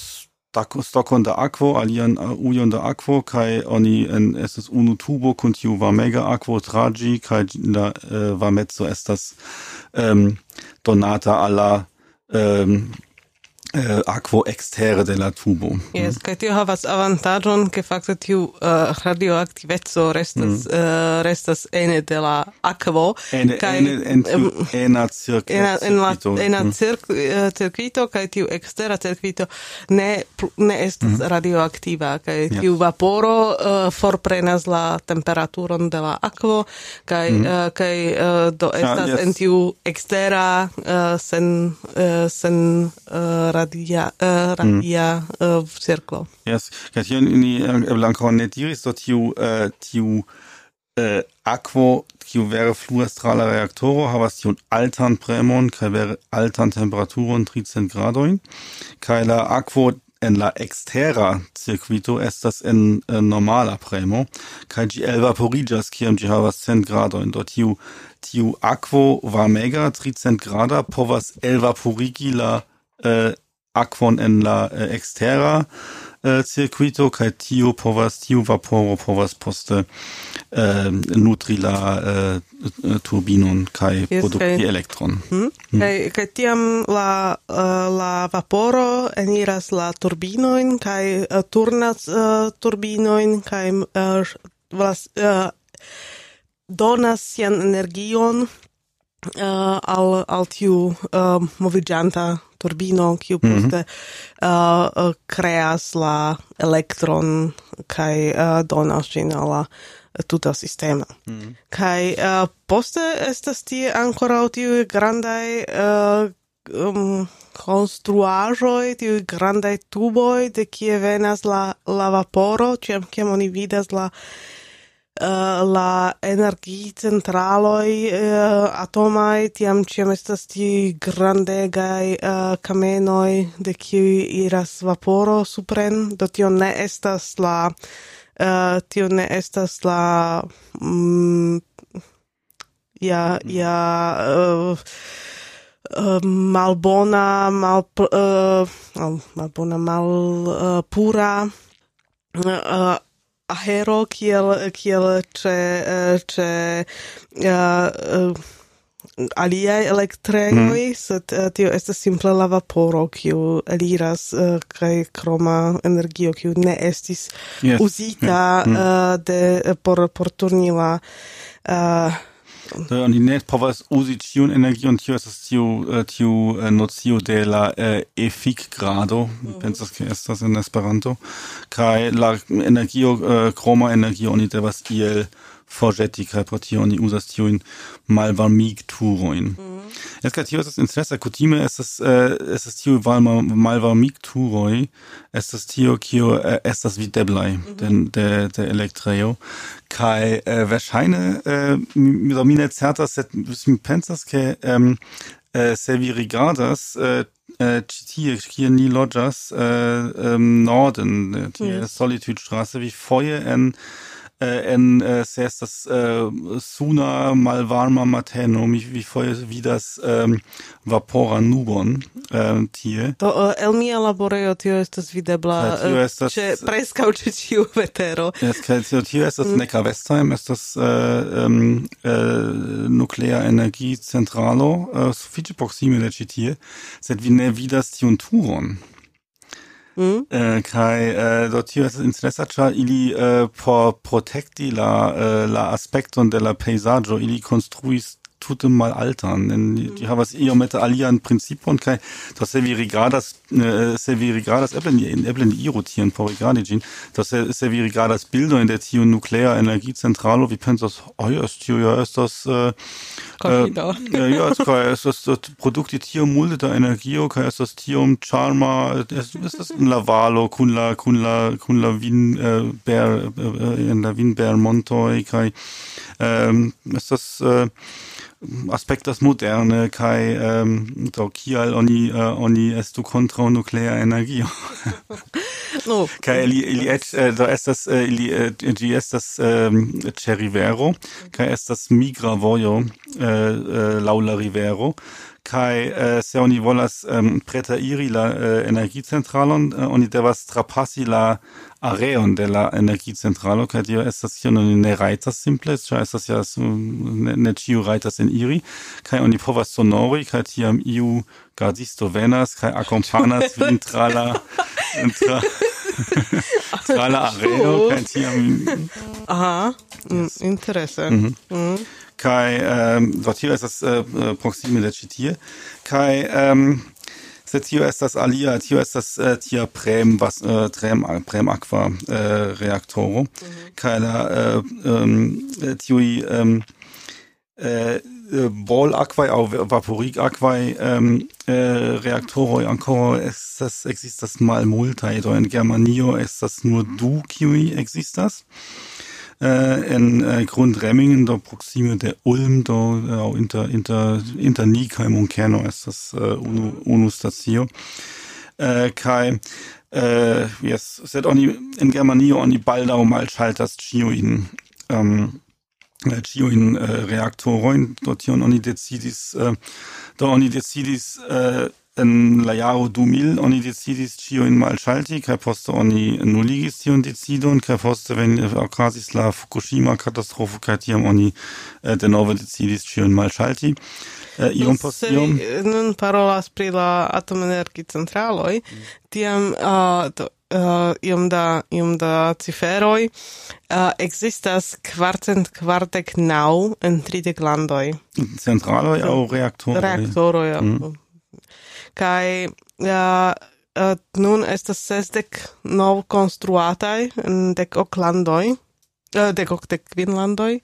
S1: stokon da akvo, alian uh, ujon da akvo, kaj oni en estas unu tubo kun tiu varmega akvo tra ĝi, kaj la uh, varmeco estas um, donata alla um, uh, akvo extere de la tubo.
S2: Yes, kaj tio havas avantaĝon, ke fakte tiu uh, radioaktiveco restas mm. uh, restas ene de la akvo,
S1: ene
S2: kaj
S1: ene en tiu ena cirk-
S2: ena en la
S1: circuito.
S2: ena cirk, uh, circuito kaj tiu ekstera circuito ne ne estas mm. radioaktiva, kaj
S1: Yes.
S2: tiu vaporo uh, forprenas la temperaturon de la akvo, kaj mm. uh, kaj uh, do estas
S1: yes.
S2: en tiu ekstera uh, sen uh, sen uh, radia uh, radia mm. uh, cirklo.
S1: Yes, kaj tio ni eble ankoraŭ ne diris, do tiu uh, tiu uh, akvo kiu vere fluas tra la reaktoro havas tiun altan premon kaj vere altan temperaturon tricent gradojn, kaj la akvo en la extera circuito estas en uh, normala premo, kaj ĝi elvaporiĝas kiam ĝi havas cent gradojn. Do tiu tiu akvo varmega tricent grada povas elvaporigi la uh, akvon en la uh, extera uh, circuito, kaj tio povas tiu vaporo povas poste uh, nutri la uh, turbinon kaj
S2: Yes,
S1: produkti
S2: kaj-
S1: elektron.
S2: Hmm? Mm. Kaj, kaj tiam la, uh, la vaporo eniras la turbinoin, kaj uh, turnas uh, turbinoin, kaj uh, vlas, uh, donas sian energion uh, al, al tiu uh, moviĝanta turbino, kiu poste mm-hmm. uh, uh, kreas la elektron kaj uh, donas ĝin al la tuta sistema. Mm. Kai uh, poste estas tie ankoraŭ tiuj grandaj uh, um, konstruaĵoj, tiuj grandaj tuboj, de kie venas la, la vaporo, ĉiam kiam oni vidas la Uh, la energicentraloj uh, atomaj, tiam ĉiam estas tiuj grandegaj uh, kamenoj, de kiuj iras vaporo supren, do tio ne estas la uh, tio ne estas la mm, ja ja uh, uh, malbona mal uh, oh, malbona mal uh, pura uh, aero kiel kiel ĉe ĉe uh, uh, aliaj elektrejoj, mm. sed uh, tio estas simple la vaporo kiu eliras uh, kaj kroma energio kiu ne estis
S1: Yes.
S2: uzita
S1: Yeah. Mm.
S2: uh, de por por turni la uh,
S1: Do oni ne povas uzi ĉiun energion, tio estas tiu uh, tiu uh, nocio de la uh, efik-grado, mi pensas ke estas en Esperanto, kaj la energio, uh, kroma energio oni devas iel forĵeti, kaj pro tio oni uzas tiujn malvarmigturojn. Es kaj tio estas interesa, kutime estas uh, estas tiuj valma- malvarmigturoj, estas tio kio uh, estas videblaj de de de elektrejo. Kai äh, verŝajne äh, mi, mi ne certas, sed mi pensas ke ähm, äh, se vi rigardas äh, äh, ĉi tie kie ni loĝas äh, ähm, Norden, äh, tie
S2: Mm.
S1: Solitude-Straße, vi foje en äh, en äh, se estas äh, suna malvarma mateno, mi vi foje vidas ähm, vapora nubon äh, tie.
S2: to uh, el mia laborejo tio estas videbla
S1: Ja, tio
S2: uh,
S1: estas-
S2: ĉe preskaŭ ĉe ĉiu vetero.
S1: Es kaj tio tio estas Neckar-Westheim, estas äh, ähm, äh, nuklea energicentralo, äh, sufiĉe proksime de ĉi tie, sed vi ne vidas tiun turon.
S2: Mm?
S1: Uh, kai uh, do tio estas interesa, ĉar ili uh, por protekti la uh, la aspekton de la pejzaĝo ili konstruis tute mal altern. Denn die, die havas io meta alian principon kaj to se vi rigardas äh, se vi rigardas eble in eble ni rotieren por rigardi gin, to se se vi rigardas bildo in der tio nuklea energiecentralo, vi pensas, oh ja, tio ja estas äh,
S2: Confido.
S1: ja, ja, es kaj estas produkti tio multe da energio kaj estas tiom charma, es estas in la valo kun la kun la kun la vin äh, ber äh, in la vinber montoj kaj ähm, estas äh, aspektas moderne kaj ähm, do kial oni uh, oni estu kontraŭ nuklea energio.
S2: No.
S1: Kaj ili ili eĉ uh, do estas uh, ili uh, ĝi estas um, ĉe rivero kaj estas migra vojo uh, uh, laŭ la rivero. Kai uh, se oni volas um, pretairi la uh, energicentralon, uh, oni devas trapasi la areon de la energicentralo, kai tio estas hier oni ne rajtas simple, ĉar estas ja ne, ne ĉiu rajtas en iri, kai oni povas sonori, kai tiam iu gardisto venas kaj akompanas vin tra la tra, tra la areo, kai tiam
S2: Aha, yes. Interesse.
S1: Mhm.
S2: Mhm.
S1: Kai ähm dort hier ist das äh, proxime de Citie kai ähm se tio estas alia tio estas äh, tia prem was äh, trem prem aqua äh, reaktoro kai la äh, ähm tio ähm äh ball aquae au vaporik aquae ähm äh, reaktoro ancora estas existas mal multaj do en Germanio estas nur du kiui existas. Äh, in äh, Grundremmingen, da proxime der Ulm, da äh, inter inter inter Nikheim und Kerno ist das äh, unu, unu Statio. Äh, kai äh, yes, sed oni in Germanio oni baldau mal schaltas Cioin ähm Cioin äh, Reaktorojn, dort hier oni decidis äh, da oni decidis äh, en la jaro du mil oni decidis ĉiujn malŝalti kaj poste oni nuligis tiun decidon kaj poste ven okazis la Fukushima katastrofo kaj tiam oni uh, denove decidis ĉiujn malŝalti. Uh, iom post iom
S2: nun parolas pri la atomenergicentraloj, tiam uh, do, uh, iom da iom da ciferoj uh, ekzistas kvarcent kvardek naŭ en tridek landoj.
S1: Centraloj aŭ reaktoroj?
S2: Reaktoroj. Mm. Kai ja uh, nun estas sesdek nov konstruataj en dek ok landoj, uh, dek ok dek kvin landoj,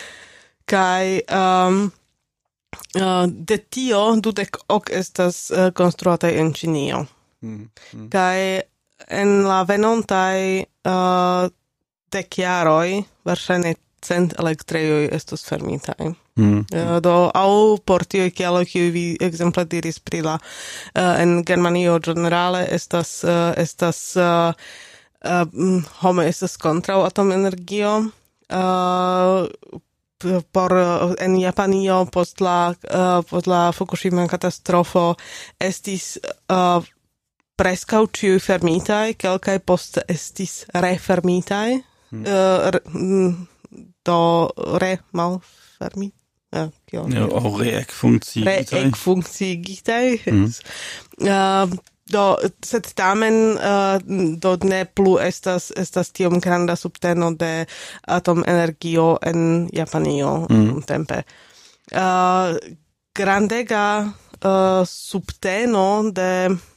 S2: kai um, uh, de tio dudek ok estas uh, konstruataj en Ĉinio. Mm, mm. Kai en la venontaj uh, dek jaroj verŝajne cent elektrejoj estos fermitaj. Mm. Uh, do au por tioj kialoj kiuj vi ekzemple diris pri la uh, en Germanio ĝenerale estas uh, estas uh, uh, homo estas kontraŭ atomenergio. Uh, por uh, en Japanio post la uh, post la Fukushima katastrofo estis uh, preskaŭ ĉiuj fermitaj, kelkaj poste estis refermitaj. Mm. Uh, re, do re malfermitaj. Ja, ja,
S1: ja, auch reek-funkciigitaj.
S2: Reek-funkciigitaj. Mm. Uh, do, sed tamen uh, do ne plu estas, estas tiom granda subteno de atomenergio en Japanio mm. tempe. Uh, grandega uh, subteno de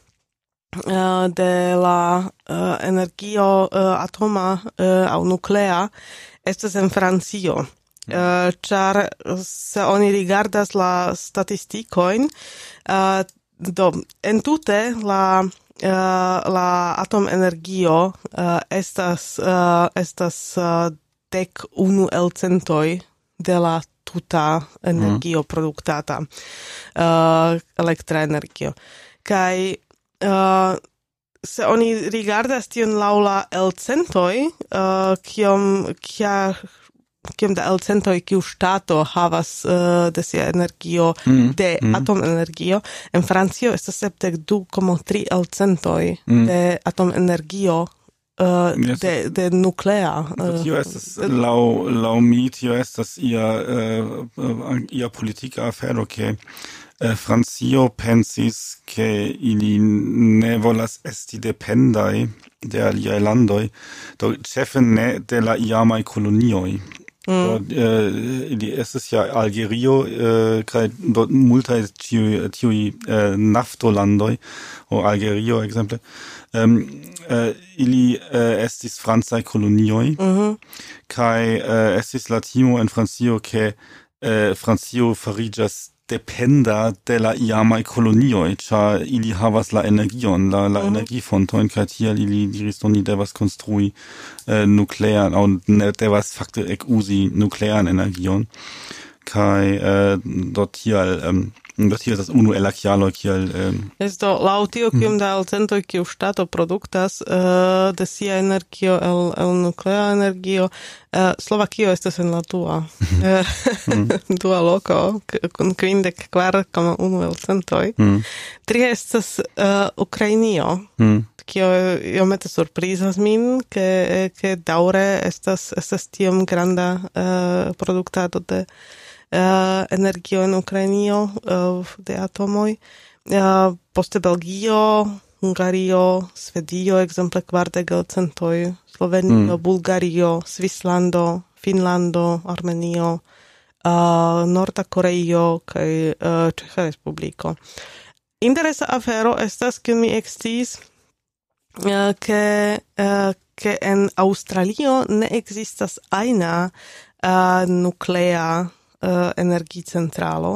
S2: uh, de la uh, energio uh, atoma uh, au nuclea estas en Francio. Uh, char se oni rigardas la statistikojn, uh, do entute la uh, la atomenergio uh, estas uh, estas uh, dek unu elcentoj de la tuta energio mm. produktata uh, elektra energio. Kaj uh, se oni rigardas tion laŭ la elcentoj, uh, kiom kia kiom da elcentoj kiu ŝtato havas uh, de sia energio mm, de mm. atomenergio, en Francio estas sepdek du komo tri elcentoj mm. de atomenergio uh, yes. de, de nuklea. Uh,
S1: tio estas laŭ laŭ mi tio estas ia uh, ia politika afero ke uh, Francio pensis ke ili ne volas esti dependaj de aliaj landoj, do ĉefe ne de la iamaj kolonioj. Mm. Do, eh, ili estas ja Algerio eh, kaj do multaj tiuj tiuj eh, naftolandoj o Algerio ekzemple um, eh, ili eh, estis francaj kolonioj
S2: Mhm.
S1: kaj eh, estis la timo en Francio ke eh, Francio fariĝas dependa de la iamaj kolonioj, ĉar ili havas la energion, la, la
S2: Mhm.
S1: energifontojn, kaj tial ili diris, do ni devas konstrui eh, nuklean, aŭ ne devas fakte ekuzi nuklean energion, kaj eh, do tial um, do tio estas unu el la kialoj kial um,
S2: Esto laŭ tio kiom da elcentoj kiu ŝtato produktas uh, de sia energio el, el nuklea energio, uh, Slovakio estas en la dua uh, dua loko kun kvindek kvar koma unu elcentoj.
S1: mm.
S2: Tria estas uh, Ukrainio.
S1: Mm.
S2: Kio iomete surprizas min, ke ke daŭre estas estas tiom granda uh, produktado de Uh, energio en Ukrainio uh, de atomoj. Uh, poste Belgio, Hungario, Svedio, ekzemple kvardek elcentoj, Slovenio, mm. Bulgario, Svislando, Finnlando, Armenio, uh, Norda Koreio kaj uh, Ĉeĥa Respubliko. Interesa afero estas, ke mi eksciis, uh, ke uh, ke en Aŭstralio ne ekzistas ajna uh, nuklea Uh, energicentralo,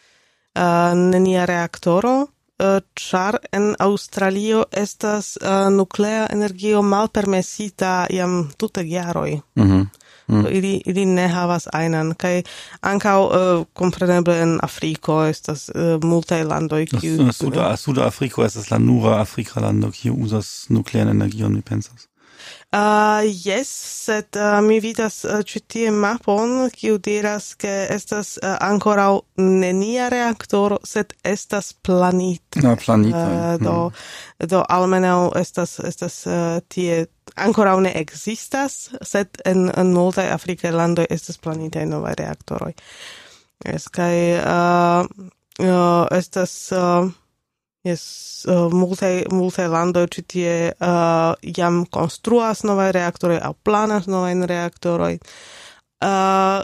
S2: uh, nenia reaktoro, uh, ĉar en Aŭstralio estas uh, nuklea energio malpermesita jam tute jaroj.
S1: Mm-hmm. Mm.
S2: Ili, ili ne havas ajnan, kaj ankaŭ uh, kompreneble en Afriko estas uh, multaj landoj, kiuj...
S1: Suda, Suda Afriko estas la nura afrika lando, kiu uzas nuklean energion, mi pensas.
S2: Uh, yes, sed uh, mi vidas uh, ĉi tie mapon, kiu diras, ke estas uh, ankoraŭ nenia reaktoro, sed estas planita.
S1: Na planita.
S2: Uh, do, mm. do almenaŭ estas estas uh, tie ankoraŭ ne ekzistas, sed en, en multaj afrikaj landoj estas planitaj novaj reaktoroj. Yes, kaj uh, uh, estas... Uh, Yes, uh, multaj multaj landoj ĉi tie uh, jam konstruas novaj reaktoroj aŭ planas novajn reaktoroj. Uh,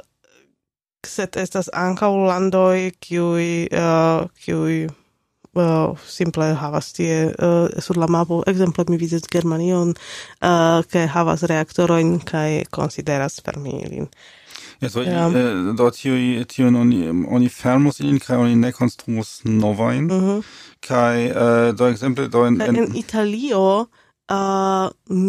S2: sed estas ankaŭ landoj, kiuj uh, kiuj uh, simple havas tie uh, sur la mapo, ekzemple mi vidas Germanion, uh, ke havas reaktorojn kaj konsideras fermi ilin.
S1: Ja, so, ja. Äh, dort hier, hier oni, oni fermus ilin, kaj oni ne konstruos novajn. Mhm. Kai äh, do ekzemple do en, en...
S2: en Italio uh,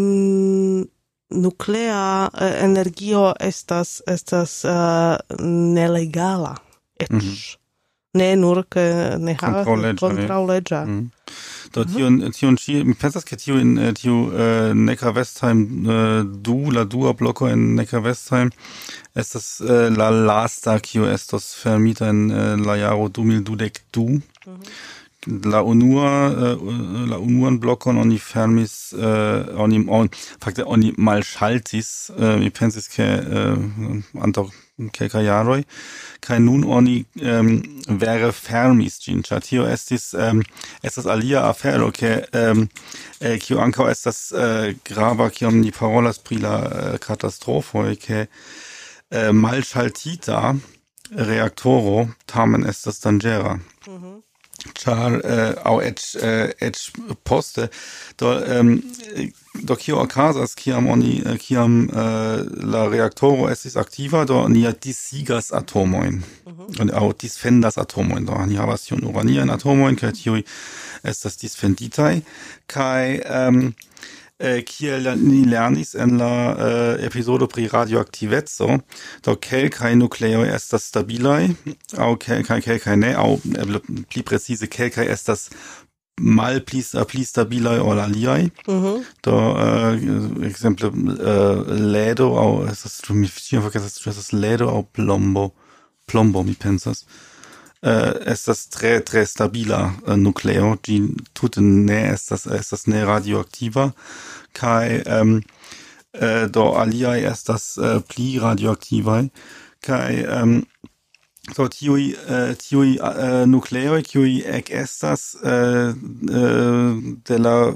S2: mm, nuklea uh, energio estas estas uh, nelegala et mm-hmm. ne nur ke ne havas kontraŭleĝa.
S1: Mm. Do tion tion ĉi mi pensas ke tiu en tiu uh, Neckar-Westheim uh, du la dua bloko en Neckar-Westheim estas uh, la lasta kiu estos fermita en uh, la jaro du mil dudek du. Mm-hmm. La unua uh, la unuan blokon oni fermis uh, oni on fakte oni malŝaltis uh, mi pensis ke uh, antaŭ kelkaj jaroj kaj nun oni um, vere fermis ĝin, ĉar tio estis um, estas alia afero ke um, eh, kiu ankaŭ estas uh, grava kiam ni parolas pri la uh, katastrofoj ke uh, malŝaltita reaktoro tamen estas danĝera. Mhm. Char äh, au et äh, et poste do ähm, do kio okazas kiam oni kiam äh, la reaktoro estis aktiva do ni disigas atomoin und mm-hmm. au disfendas atomoin do ni havas tion uranian atomoin kaj tiuj estas disfenditaj kaj ähm, kiel ni lernis en la uh, epizodo pri radioaktiveco, do kelkaj nukleoj estas stabilaj, aŭ kelkaj kelkaj ne, aŭ pli precize kelkaj estas malpli pli stabilaj ol aliaj. Mm-hmm. Do uh, ekzemple uh, ledo aŭ estas mi ĉiam forgesas, ĉu estas ledo aŭ plombo, plombo mi pensas. Uh, estas tre tre stabila uh, nukleo, ĝi tute ne estas estas ne radioaktiva kaj um, uh, do aliaj estas uh, pli radioaktivaj kaj um, do tiuj uh, tiuj uh, nukleoj kiuj ekestas uh, uh, de la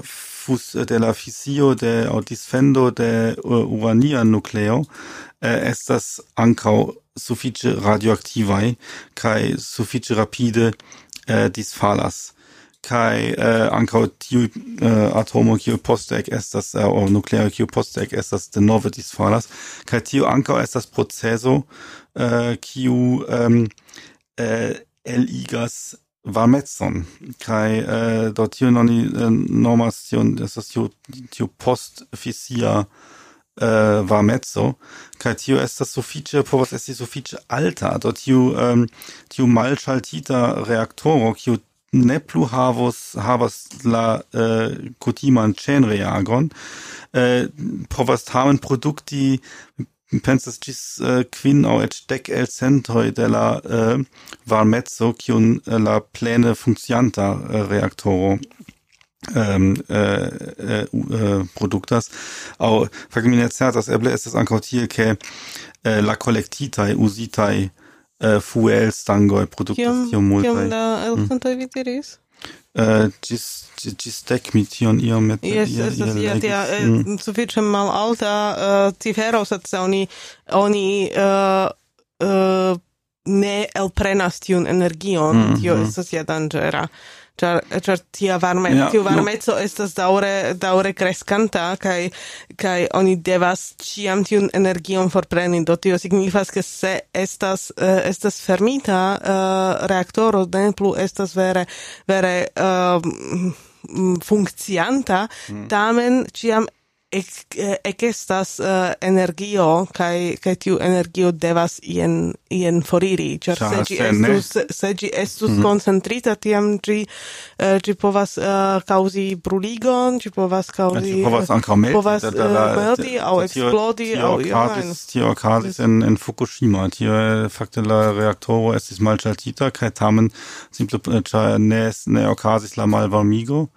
S1: disfus de la fisio de o disfendo de urania nucleo eh, estas ankaŭ sufiĉe radioaktivaj kaj sufiĉe rapide eh, disfalas. Kai eh, ankaŭ tiu eh, atomo kiu poste estas eh, o nukleo kiu poste estas denove disfalas, kaj tiu ankaŭ estas procezo eh, kiu um, eh, eligas varmecon, kai eh, do tiu oni eh, nomas tion estas tiu tiu postfisia eh, varmeco, kai tiu estas sufiĉe povas esti sufiĉe alta, do tiu um, tiu malŝaltita reaktoro kiu ne plu havos havas la uh, kutiman ĉenreagon, uh, povas tamen produkti pensas ĝis uh, kvin aŭ eĉ dek elcentoj de la uh, varmeco, kiun uh, la plene funkcianta uh, reaktoro um, uh, uh, uh, produktas. Aŭ fakte mi ne certas, eble estas ankaŭ tiel, ke uh, la kolektitaj uzitaj Uh, fuel stangoj produktas tiom multaj.
S2: Kiom da elcentoj vi diris?
S1: Uh, gis, gis, gis dek mi tion iomete
S2: Yes, estas ja tia mm. sufiĉe malalta uh, cifero, sed se oni oni uh, uh, ne elprenas tiun energion, mm-hmm. tio estas ja danĝera. Ĉar ĉar tia varme, ja, tiu varmeco no. estas daŭre daŭre kreskanta kaj kaj oni devas ĉiam tiun energion forpreni. Do tio signifas, ke se estas uh, estas fermita uh, reaktoro, ne plu estas vere vere uh, funkcianta, mm. tamen ĉiam ekestas uh, energio kaj kaj tiu energio devas ien ien foriri, ĉar se ĝi estus se ĝi estus mm-hmm. koncentrita, tiam ĝi uh, ĝi povas uh, kaŭzi bruligon, ĝi povas kaŭzi
S1: ĝi povas ankaŭ melti,
S2: povas uh, melti aŭ eksplodi aŭ ion.
S1: Tio okazis en en Fukushima, tio fakte la reaktoro estis malŝaltita kaj tamen simple ĉar ne ne okazis la malvarmigo.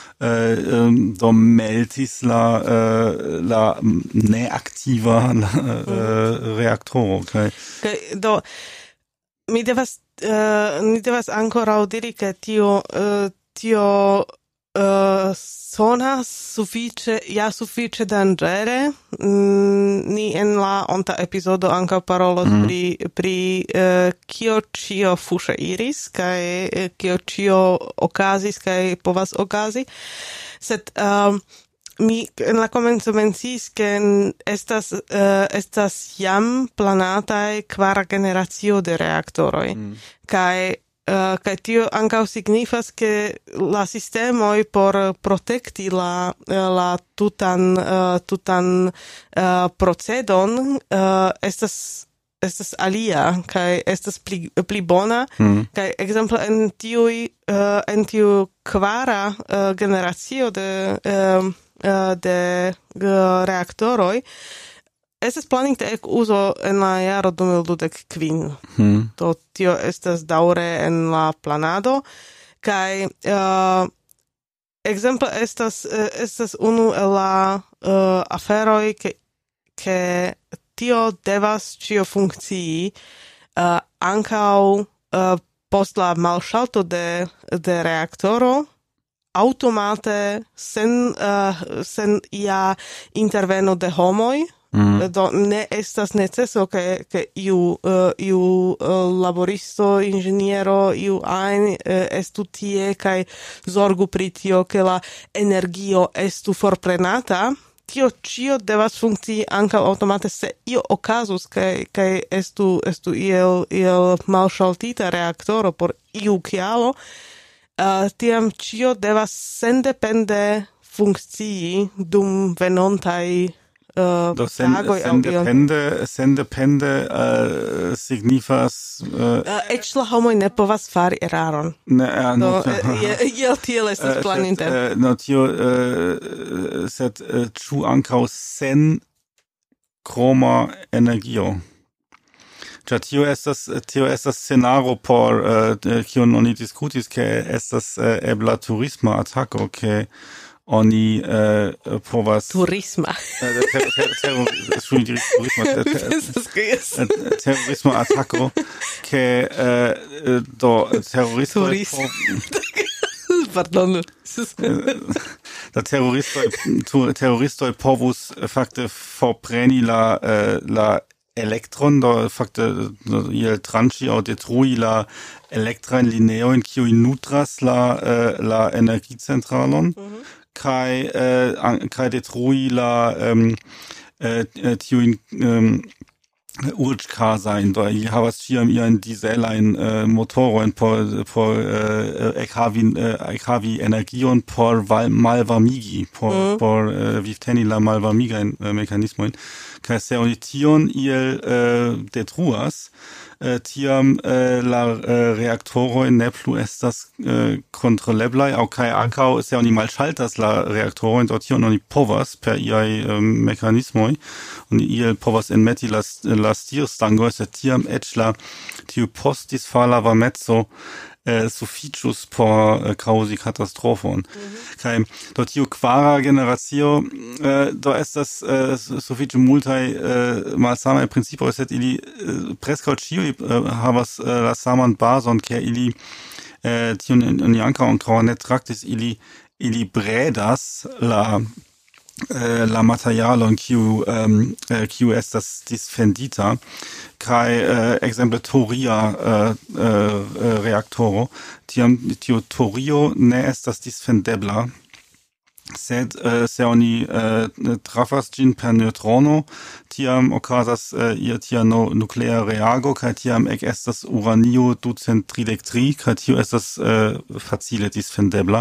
S1: Uh, do meltis la uh, la neaktiva la, uh, reaktoro kaj
S2: okay, do mi devas uh, mi devas ankoraŭ diri ke tio uh, tio uh, sonas sufiĉe ja sufiĉe danĝere. Mm, ni en la onta epizodo ankaŭ parolos mm. pri pri uh, kio ĉio fuŝe iris kaj uh, kio ĉio okazis kaj povas okazi. Sed uh, mi en la komenco menciis, ke estas uh, estas jam planataj kvara generacio de reaktoroj mm. kaj Uh, kaj tio ankaŭ signifas, ke la sistemoj por protekti la la tutan uh, tutan uh, procedon uh, estas estas alia kaj estas pli pli bona mm. kaj ekzemple en tiuj uh, en tiu kvara uh, generacio de uh, uh, de uh, reaktoroj estas planita ek uzo en la jaro du mil dudek kvin. Hmm. Do tio estas daŭre en la planado kaj uh, ekzemple estas uh, estas unu el la uh, aferoj ke ke tio devas ĉio funkcii uh, ankaŭ uh, post la malŝalto de de reaktoro aŭtomate sen uh, sen ia interveno de homoj. Mm. Do ne estas neceso ke ke iu uh, iu uh, laboristo, inĝeniero, iu ajn uh, estu tie kaj zorgu pri tio, ke la energio estu forprenata. Tio ĉio devas funkcii ankaŭ aŭtomate, se io okazus kaj kaj estu estu iel iel malŝaltita reaktoro por iu kialo, uh, tiam ĉio devas sendepende funkcii dum venontaj Uh,
S1: Do sen, sen depende, sen depende uh, signifas... Uh,
S2: uh, Eĉ la homoj ne povas fari eraron.
S1: Ne, uh, no,
S2: iel tiel estas planinte.
S1: Uh, no, tio, uh, sed uh, ĉu ankaŭ sen kroma energio? Ĉar tio estas tio estas scenaro por uh, kion oni diskutis, ke estas uh, ebla turisma atako, ke oni uh, povas
S2: turisma
S1: terorismo atako ke do teroristo
S2: pardon
S1: la terroristoj tu- terroristoj povus eh, fakte forpreni la eh, la elektron do fakte do iel tranĉi aŭ detrui la elektrajn lineojn kiuj nutras la eh, la energicentralon kaj eh, an- kaj detrui la em, eh, eh, tiujn em, urĝkazajn do ili havas ĉiam iajn dieselajn eh, motorojn por por eh, ekhavi eh, ekhavi energion por val, malvarmigi por
S2: Mm.
S1: por eh, vivteni la malvarmigajn eh, mekanismojn kaj se oni tion iel eh, detruas eh, tiam eh, la eh, reaktoroj ne plu estas eh, kontroleblaj aŭ kaj ankaŭ se oni malŝaltas la reaktorojn do tion oni povas per iaj eh, mekanismoj oni iel povas enmeti la, la stirstangoj sed tiam eĉ la tiu postdisfala varmeco eh, sufiĉus por eh, kaŭzi katastrofon. Kaj do tiu kvara generacio eh, do estas eh, sufiĉe multaj eh, malsamaj principoj, sed ili eh, preskaŭ ĉiuj eh, havas eh, la saman bazon, ke ili eh, tion oni ankaŭ ankoraŭ ne traktis, ili ili bredas la eh, la materialon kiu um, eh, kiu estas disfendita kaj eh, ekzemple toria eh, eh, reaktoro tiam tiu torio ne estas disfendebla sed eh, se oni eh, trafas ĝin per neutrono tiam okazas eh, ia tia no, nuklea reago kaj tiam ekestas uranio ducent tridek tri kaj tio estas eh, facile disfendebla.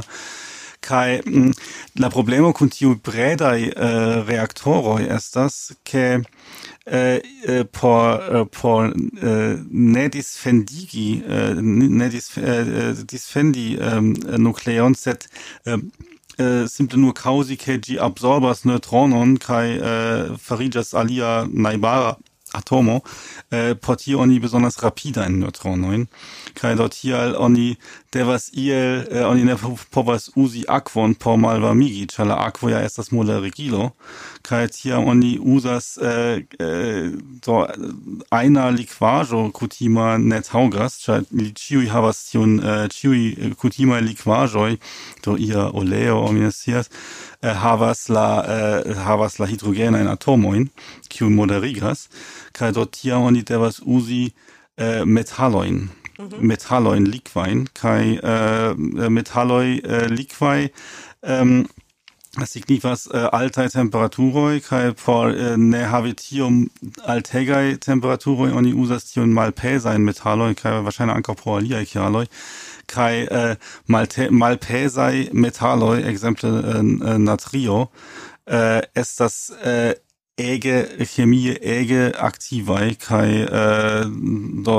S1: Kai mm, la problemo kun tiu bredaj uh, reaktoroj estas ke uh, uh, por uh, por uh, ne disfendigi uh, ne dis, uh, disfendi um, nukleon sed uh, uh, simple nur kaŭzi ke ĝi absorbas neutronon kaj uh, fariĝas alia najbara atomo, eh, por tio oni besonders rapidajn neutronojn, kaj do tial oni devas iel, eh, oni ne povas uzi akvon por malvarmigi, ĉar la akvo ja estas molerigilo, kaj tiam oni uzas eh, eh, do ajna likvaĵo kutima ne taŭgas, ĉar ili ĉiuj havas tiun eh, ĉiuj kutimaj likvaĵoj, do ia oleo, mi ne scias, eh, havas la eh, havas la hidrogenajn atomojn, kiuj moderigas, kaj do tiam oni devas uzi eh, metalojn, mm-hmm. metalojn likvajn, kaj eh, metaloj eh, likvaj um, signifas eh, altaj temperaturoj, kaj por eh, ne havi tiom altegaj temperaturoj oni uzas tiun malpezajn metaloj, kaj verŝajne ankaŭ pro aliaj kialoj, kaj eh, malte, malpezaj metaloj, ekzemple eh, natrio, eh, estas eh, ege chemie ege aktivaj kaj uh, do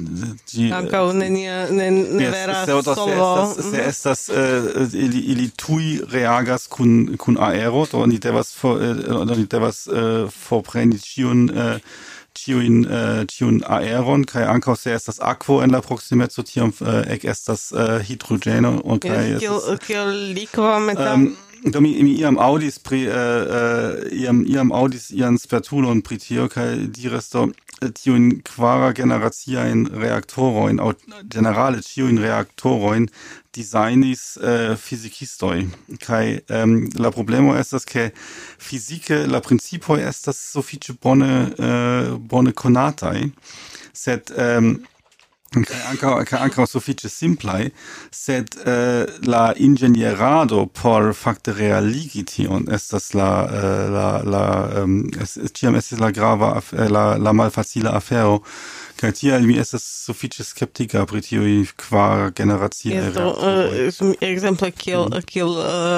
S1: ĝi
S2: ankaŭ nenia ne, ne vera solvo
S1: se estas uh, ili ili tuj reagas kun kun aero do oni devas for, uh, oni devas uh, forpreni ĉiun uh, ĉiujn uh, ĉiun aeron kaj ankaŭ se estas akvo en la proksimeco tiam uh, ek estas uh, hidrogeno kaj
S2: kiel kiel likva metal
S1: do mi, mi iam audis pri uh, uh, iam iam audis ian spertulon pri tio kaj diras do tiujn kvara generaciajn reaktorojn aŭ generale ĉiujn reaktorojn designis uh, fizikistoj kaj um, la problemo estas ke fizike la principoj estas sufiĉe bone uh, bone konataj sed um, Kaj ankaŭ kaj ankaŭ sufiĉe simplaj, sed uh, la inĝenierado por fakte realigi tion estas la uh, la la um, es, ĉiam estis la grava la la malfacila afero. Kaj tial mi estas sufiĉe skeptika pri tiuj kvar generaciaj reaktoroj.
S2: Ekzemple kiel kiel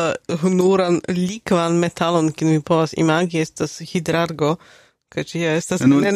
S2: nuran likvan metalon, kiun mi povas imagi, estas hidrargo. Kaj ĝia estas ne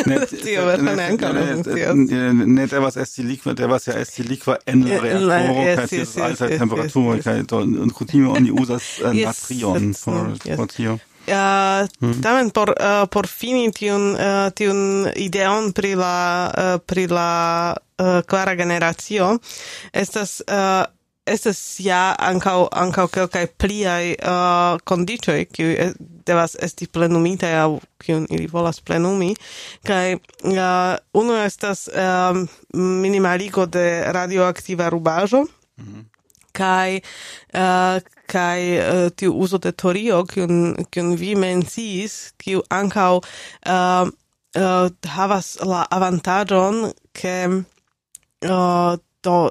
S2: tio vere ankaŭ ne funkcias.
S1: Ne devas esti likva, devas ja esti likva en la reaktoro kaj ties altaj temperaturoj kaj do kutime oni uzas natrion por tio.
S2: Uh, hmm. Tamen por uh, por fini tiun uh, tiun ideon pri la uh, pri la uh, kvara generacio estas uh, estas ja ankaŭ ankaŭ kelkaj pliaj uh, kondiĉoj kiuj devas esti plenumitaj aŭ kiun ili volas plenumi kaj uh, unu estas um, minimaligo de radioaktiva rubaĵo. Mm-hmm. kai uh, kai uh, tiu uso de torio kiun kiun vi menciis, kiu ankaŭ uh, uh, havas la avantaĝon ke uh, do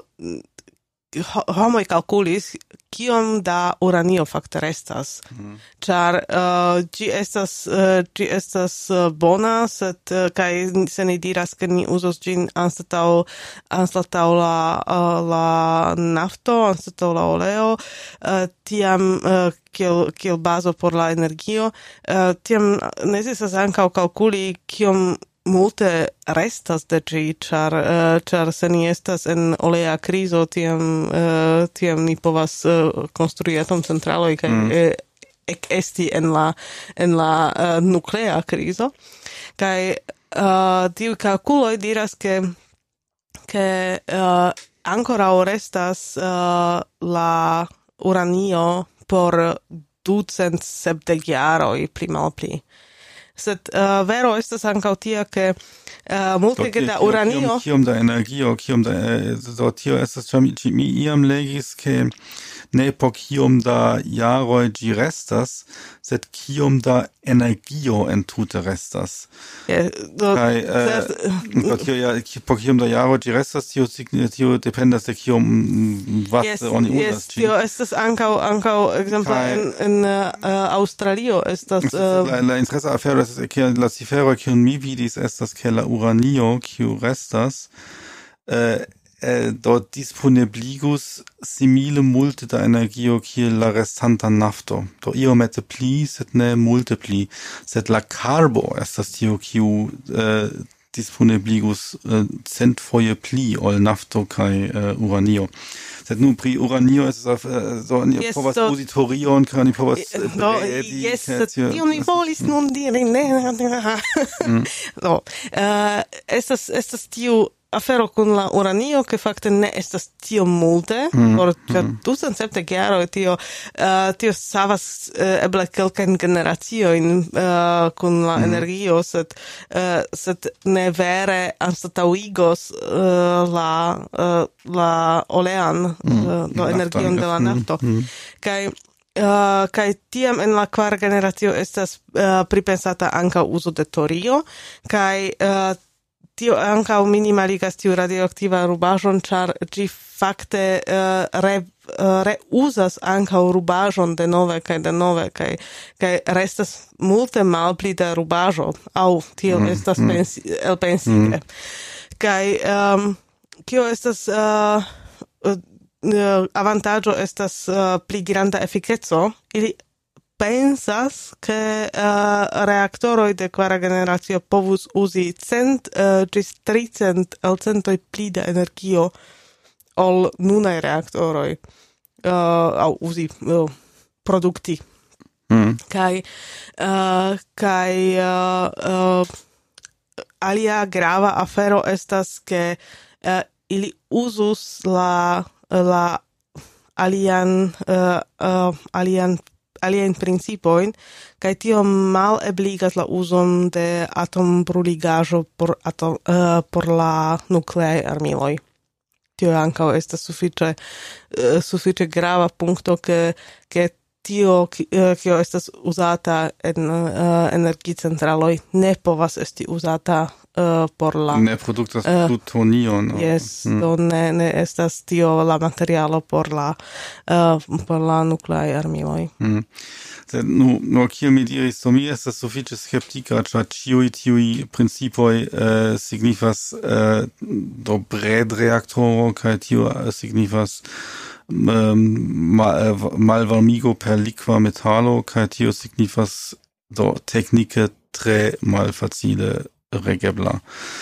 S2: homoj kalkulis kiom da uranio fakte restas, mm. ĉar uh, ĝi estas uh, ĝi estas uh, bona, sed uh, kaj se ni diras ke ni uzos ĝin anstataŭ anstataŭ la uh, la nafto, anstataŭ la oleo, uh, tiam uh, kiel kiel bazo por la energio, uh, tiam necesas ankaŭ kalkuli kiom multe restas de ĝi, ĉar uh, ĉar se ni estas en olea krizo, tiam uh, tiam ni povas uh, konstrui atomcentraloj kaj mm. uh, ekesti en la en la uh, nuklea krizo. Kaj uh, tiu kalkuloj diras ke ke uh, ankoraŭ restas uh, la uranio por ducent sepdek jaroj pli malpli. Sed uh, vero estas ankaŭ tia, ke uh, multe da uranio...
S1: Kiom da energio, kiom da... Do tio estas, ĉar mi, mi iam legis, ke ne por kiom da jaroj ĝi restas, sed kiom da energio entute restas.
S2: Yeah, do,
S1: Kaj, uh, por, kio, ja, por kiom da jaroj ĝi restas, tio, tio dependas de kiom vaste
S2: yes,
S1: oni uzas
S2: yes,
S1: ĝin.
S2: Tio estas ankaŭ ankaŭ ekzemple en, en uh, Aŭstralio estas... Uh,
S1: la, la interesa afero estas, ke la cifero kiun mi vidis estas, ke la uranio kiu restas uh, eh, dort disponibligus simile multe da energio kiel la restanta nafto. Do iomete pli, sed ne multe pli. Sed la karbo estas tio kiu eh, disponibligus eh, centfoje pli ol nafto kaj eh, uranio. Sed nun pri uranio estas uh, so ni
S2: yes,
S1: povas
S2: so,
S1: uzi torion, kaj ni povas uh,
S2: no,
S1: bredi,
S2: yes,
S1: tio
S2: tio mi volis nun diri, ne, mm. no, uh, estas, estas tiu afero kun la uranio, ke fakte ne estas tio multe, mm. por mm. ducent sepdek jaroj tio, uh, tio savas uh, eble kelkajn generaciojn uh, kun la mm. energio, sed, uh, sed ne vere anstataŭigos uh, la, uh, la olean, mm. uh, la energion de la nafto. Mm. Kaj Uh, kaj tiam en la kvara generacio estas uh, pripensata ankaŭ uzo de torio, kaj uh, tio ankaŭ minimaligas tiu radioaktiva rubaĵon, ĉar ĝi fakte uh, re, uh, reuzas ankaŭ rubaĵon de nove kaj de nove, kaj kaj restas multe malpli da rubaĵo, aŭ tio mm, estas mm. pensi, elpensite. Mm. Kaj um, kio estas uh, uh, avantaggio estas uh, pli granda efikeco, ili pensas ke uh, reaktoroj de kvara generacio povus uzi cent uh, ĝis tricent elcentoj pli da energio ol nunaj reaktoroj, uh, aŭ uzi uh, produkti. Mm. Kaj uh, kaj uh, uh, alia grava afero estas ke uh, ili uzus la la alian uh, uh, alian alien principoin, kaj tio mal ebligas la uzon de atombruligaĵo por atom, uh, por la nukleaj armiloj. Tio ankaŭ estas sufiĉe uh, sufiĉe grava punkto, ke ke tio kio uh, estas uzata en uh, energicentraloj ne povas esti uzata uh, por la...
S1: Ne produktas uh, plutonion.
S2: Yes, mm. do ne, ne estas tio la materialo por la, uh, por la nukleaj armiloj.
S1: Mm. Sed nu, no, kiel mi diris, do mi estas sufiĉe skeptika, ĉar ĉiuj tiuj principoj uh, signifas uh, do bredreaktoro, kaj tio signifas um, mal, malvarmigo per liqua metalo, kaj tio signifas do teknike tre malfacile regebla.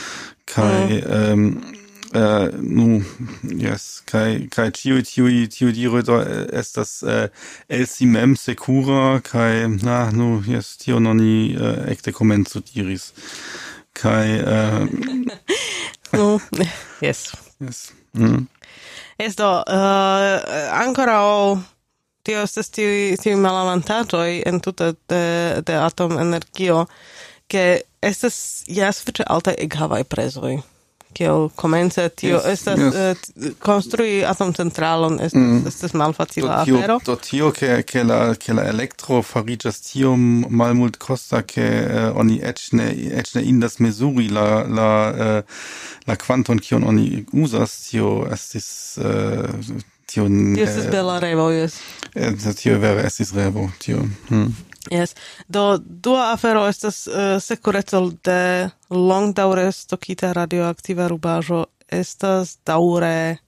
S1: Kaj mm. um, Uh, nu, yes, kai kai tiu tiu tiu diro do estas uh, el si mem secura, kai na nu, yes, tio noni uh, ekte komencu diris. Kai uh,
S2: nu, yes.
S1: Yes. Mm.
S2: Es do uh, ancora o tio estas tiu tiu malavantaĝoj en tuta de de atomenergio, ke estas ja sufiĉe altaj eghavaj prezoj. kiel komence tio
S1: Yes,
S2: estas
S1: yes.
S2: eh, konstrui atomcentralon estas mm. estas malfacila
S1: Do tio,
S2: afero.
S1: do tio che, che, la, che la elektro fariĝas tiom malmultkosta che uh, oni eĉ ne eĉ ne indas mezuri la la uh, la kvanton kiun oni uzas, tio estis uh, tio
S2: Tio estas bela revo, yes.
S1: Tio vere estis revo, tio. Hmm.
S2: Yes. Do dua afero estas uh, sekureco de longdaŭre stokita radioaktiva rubaĵo estas daŭre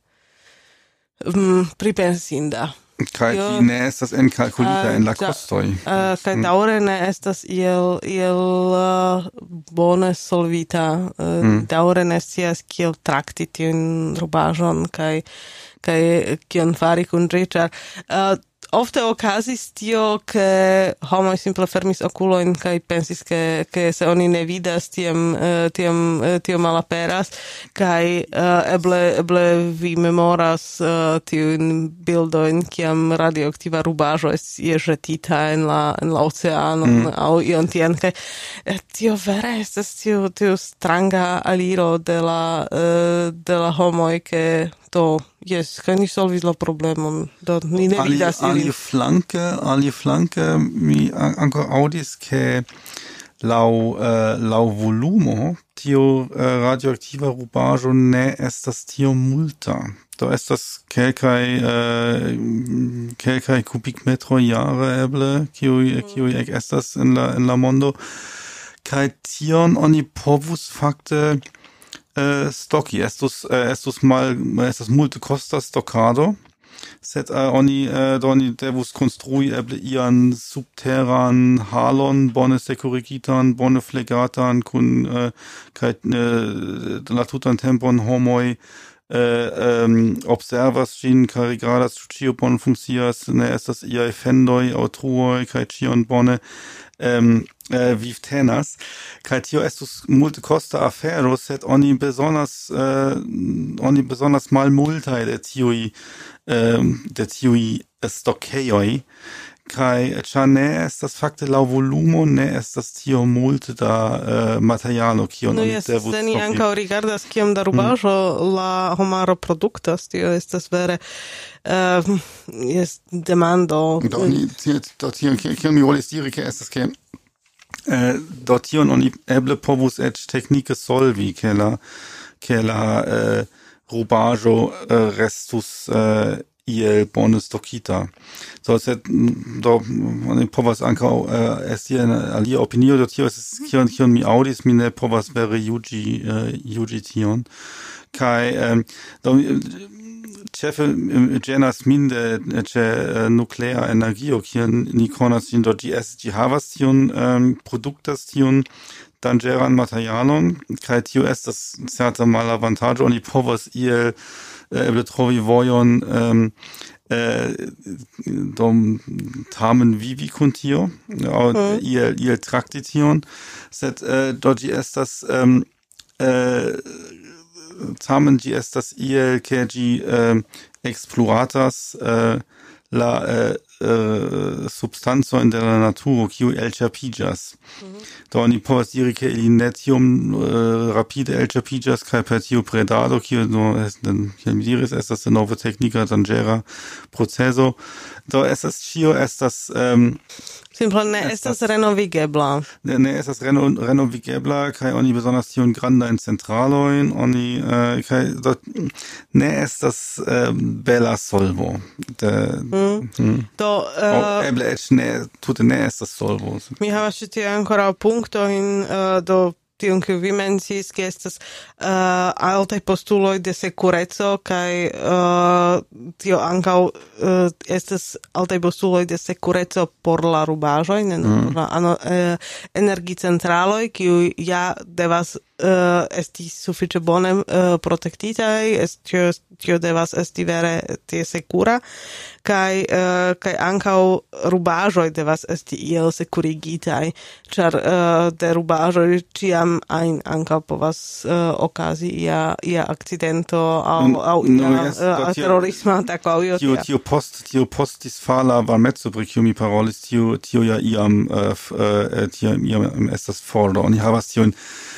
S2: um, pripensinda.
S1: Kaj ĝi ne estas enkalkulita en la kostoj.
S2: Uh, kaj daŭre ne estas iel iel uh, bone solvita. Uh, mm. Daŭre ne scias kiel trakti tiun rubaĵon kaj kaj kion fari kun ĝi, ĉar uh, ofte okazis tio, che homoj simple fermis okulojn kaj pensis, ke ke se oni ne vidas, tiam uh, tiam uh, tio malaperas, kaj uh, eble eble vi memoras uh, tiujn bildojn, kiam radioaktiva rubaĵo estis ĵetita en la en la oceano mm. aŭ ion tian, kaj uh, tio vere estas tiu tiu stranga aliro de la uh, de la homoj, ke do, yes, kaj ni solvis la problemon, do ni ne vidas ilin.
S1: Ali flanke, ali flanke, mi ankaŭ aŭdis, ke laŭ uh, laŭ volumo tio uh, radioaktiva rubaĵo ne estas tiom multa. Do estas kelkaj uh, kelkaj kubikmetroj jare eble, kiuj kiuj ekestas en la en la mondo, kaj tion oni povus fakte Uh, stocki, estus, uh, estus mal, estas multe costa stoccado, sed uh, oni, uh, oni devus construi eble ian subterran halon, bone securigitan, bone flegatan, kun uh, kai, uh, la tutan tempon homoi uh, um, observas gin, kai rigardas ĉu bone funkcias, ne estas iaj fendoj aŭ truoj, kai ĉion bone um, uh, vivtenas, kaj tio estus multe costa afero, sed oni bezonas uh, oni bezonas malmultaj de tiuj um, de tiuj stokejoj, kaj ĉar ne estas fakte laŭ volumo, ne estas tio multe da uh, materialo kion
S2: no,
S1: oni
S2: yes,
S1: devus
S2: se ni
S1: stoki.
S2: ankaŭ rigardas kiom da rubaĵo mm. la homaro produktas, tio estas vere uh, yes, demando.
S1: Do ni do tio kion mi volis diri, ke estas ke Uh, do tion oni eble povus eĉ teknike solvi, ke la ke la uh, rubaĵo uh, restus uh, iel bone stokita. So sed do oni povas ankaŭ uh, esti en alia opinio, do tio estas kion kion mi aŭdis, mi ne povas vere juĝi uh, juĝi tion. Kaj um, do ĉefe ĝenas min de ĉe nuklea energio, kion ni konas ĝin, do ĝi estas ĝi havas tiun um, produktas tiun danĝeran materialon, kaj tio estas certa malavantaĝo, oni povas iel eble trovi vojon um, uh, dom tamen vivi kun tio, aŭ mm. iel iel trakti tion, sed uh, do ĝi estas um, uh, tamen ĝi estas iel ke ĝi uh, ekspluatas uh, la uh, uh, substancojn de la naturo, kiuj elĉapiĝas. Mm-hmm. Do oni povas diri, ke ili ne tiom uh, rapide elĉapiĝas, kaj per tiu predado, kiu no, kiel mi diris, estas nova teknika danĝera procezo. Do estas ĉio estas um,
S2: simple ne estas, estas renovigebla.
S1: Ne, ne estas reno, renovigebla, kaj oni bezonas tiun grandajn centralojn, oni uh, kaj do ne estas uh, bela solvo. De, mm. Mm.
S2: Do uh,
S1: eble eĉ ne tute ne estas solvo.
S2: Mi havas ĉi tie ankoraŭ punktojn uh, do tion, kiu vi mencis, ke estas uh, altaj postuloj de sekureco, kaj uh, tio ankaŭ uh, estas altaj postuloj de sekureco por la rubaĵoj, ne mm. por la ano, uh, energicentraloj, kiuj ja devas uh, esti sufiĉe bone uh, protektitaj, tio, tio devas esti vere tie sekura, kaj uh, kaj ankaŭ rubaĵoj devas esti iel sekurigitaj, ĉar uh, de rubaĵoj ĉiam ajn ankaŭ povas uh, okazi ia ia akcidento aŭ aŭ ia
S1: no, yes,
S2: uh, terorisma atako aŭ io
S1: tio tio post tio post disfala varmeco, pri kiu mi parolis, tio tio ja iam uh, uh, tio iam estas for, do oni havas tiun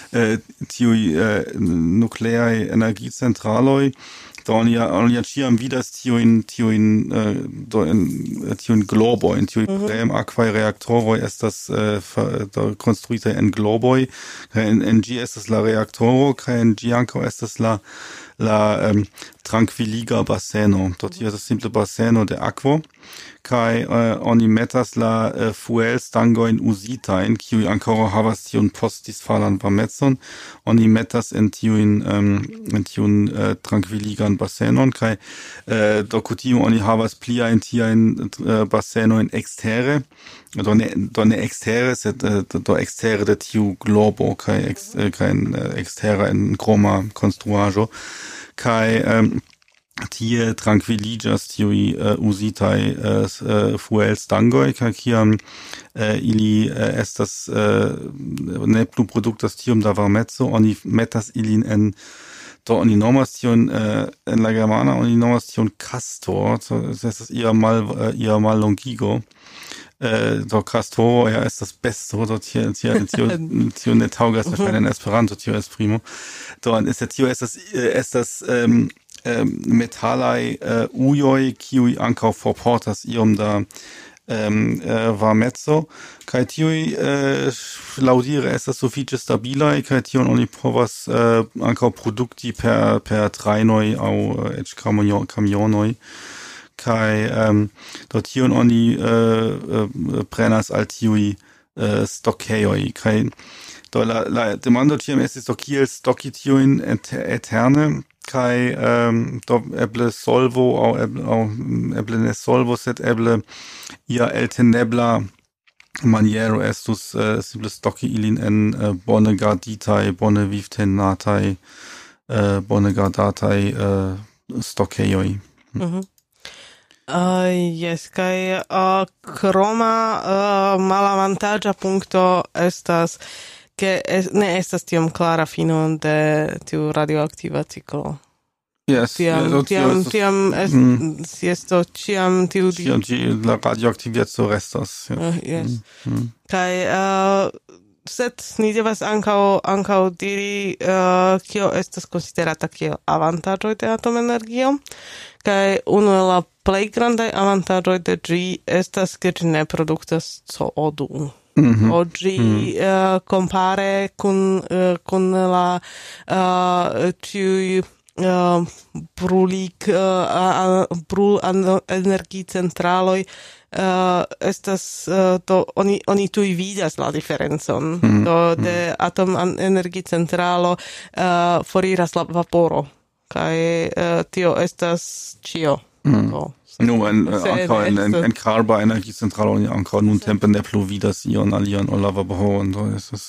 S1: uh, tiui uh, nucleae energicentraloi, do oni oni ciam vidas tiuin tiuin uh, do in tiuin globoi, in tiui mm-hmm. prem aquae reaktoroi estas uh, do konstruite en globoi, kai en, en gi estas la reaktoro, kai en gi ankaŭ estas la la um, tranquilliga baseno. Dort hier das simple baseno de aquo, kai uh, oni metas la uh, fuel stangoin usitain, kiui ancora havas tiun postis falan varmecon, oni metas en tiuin um, en tiun uh, tranquilligan basenon, kai uh, do kutime oni havas plia en tiain uh, basenoin extere, do ne, do ne extere, sed uh, do extere de tiu globo, kai, ex, uh, kai uh, extere en chroma construajo, kai um, tie tranquilligas tiui uh, usitai uh, fuel stangoi, kai kiam uh, ili uh, estas uh, ne plu produktas tium da varmeco, oni metas ilin en do oni nomas tion uh, en la germana, oni nomas tion castor, so, estas ia mal uh, ia mal longigo. Uh, do castoro ja estas besto, do tio tio tio tio ne taŭgas per en Esperanto tio esprimo. Do ist tio estas estas um, um, metalaj uh, ujoj kiuj ankaŭ forportas iom da um, uh, varmeco, kaj tiuj uh, laŭdire estas sufiĉe stabilaj, kaj tion oni povas uh, ankaŭ produkti per per trajnoj aŭ uh, eĉ kamionoj. Kai um, dort tion oni uh, uh, prenas al tiui uh, stockejoi. Kai do la, la demando tiam estis do kiel stocki tiuin et, eterne, kai um, do eble solvo, au eble, au, eble ne solvo, sed eble ia eltenebla maniero estus uh, simple stocki ilin en uh, bone garditai, bone vivtenatai, uh, bone gardatai uh, stockejoi.
S2: Mhm. Uh, yes, kai uh, kroma uh, malavantaĝa punkto estas ke es, ne estas tiom klara fino de tiu radioaktiva ciklo.
S1: Yes,
S2: tiam,
S1: yes,
S2: tiam,
S1: yes,
S2: tiam est, mm. esto ciam tiu...
S1: Ciam gi, la radioaktiveco restas. Yes.
S2: Uh, yes.
S1: Mm. Mm.
S2: Kai uh, sed ni devas ankaŭ ankaŭ diri uh, kio estas konsiderata kiel avantaĝoj de atomenergio, kaj unu el la plej grandaj avantaĝoj de ĝi estas ke ĝi ne produktas C O du. Mm-hmm. Oggi mm-hmm. uh, compare kun uh, kun la uh, tiuj uh, brulik uh, brul energicentraloj uh, estas uh, to oni oni tuj vidas la diferencon. Mm-hmm. Do de atom energicentralo uh, foriras la vaporo kaj uh, tio estas ĉio.
S1: Mm. So. Nu, en, ankaŭ en, en, en karba energicentralo oni ankaŭ nuntempe ne plu vidas ion alian ol la vaporo, do estas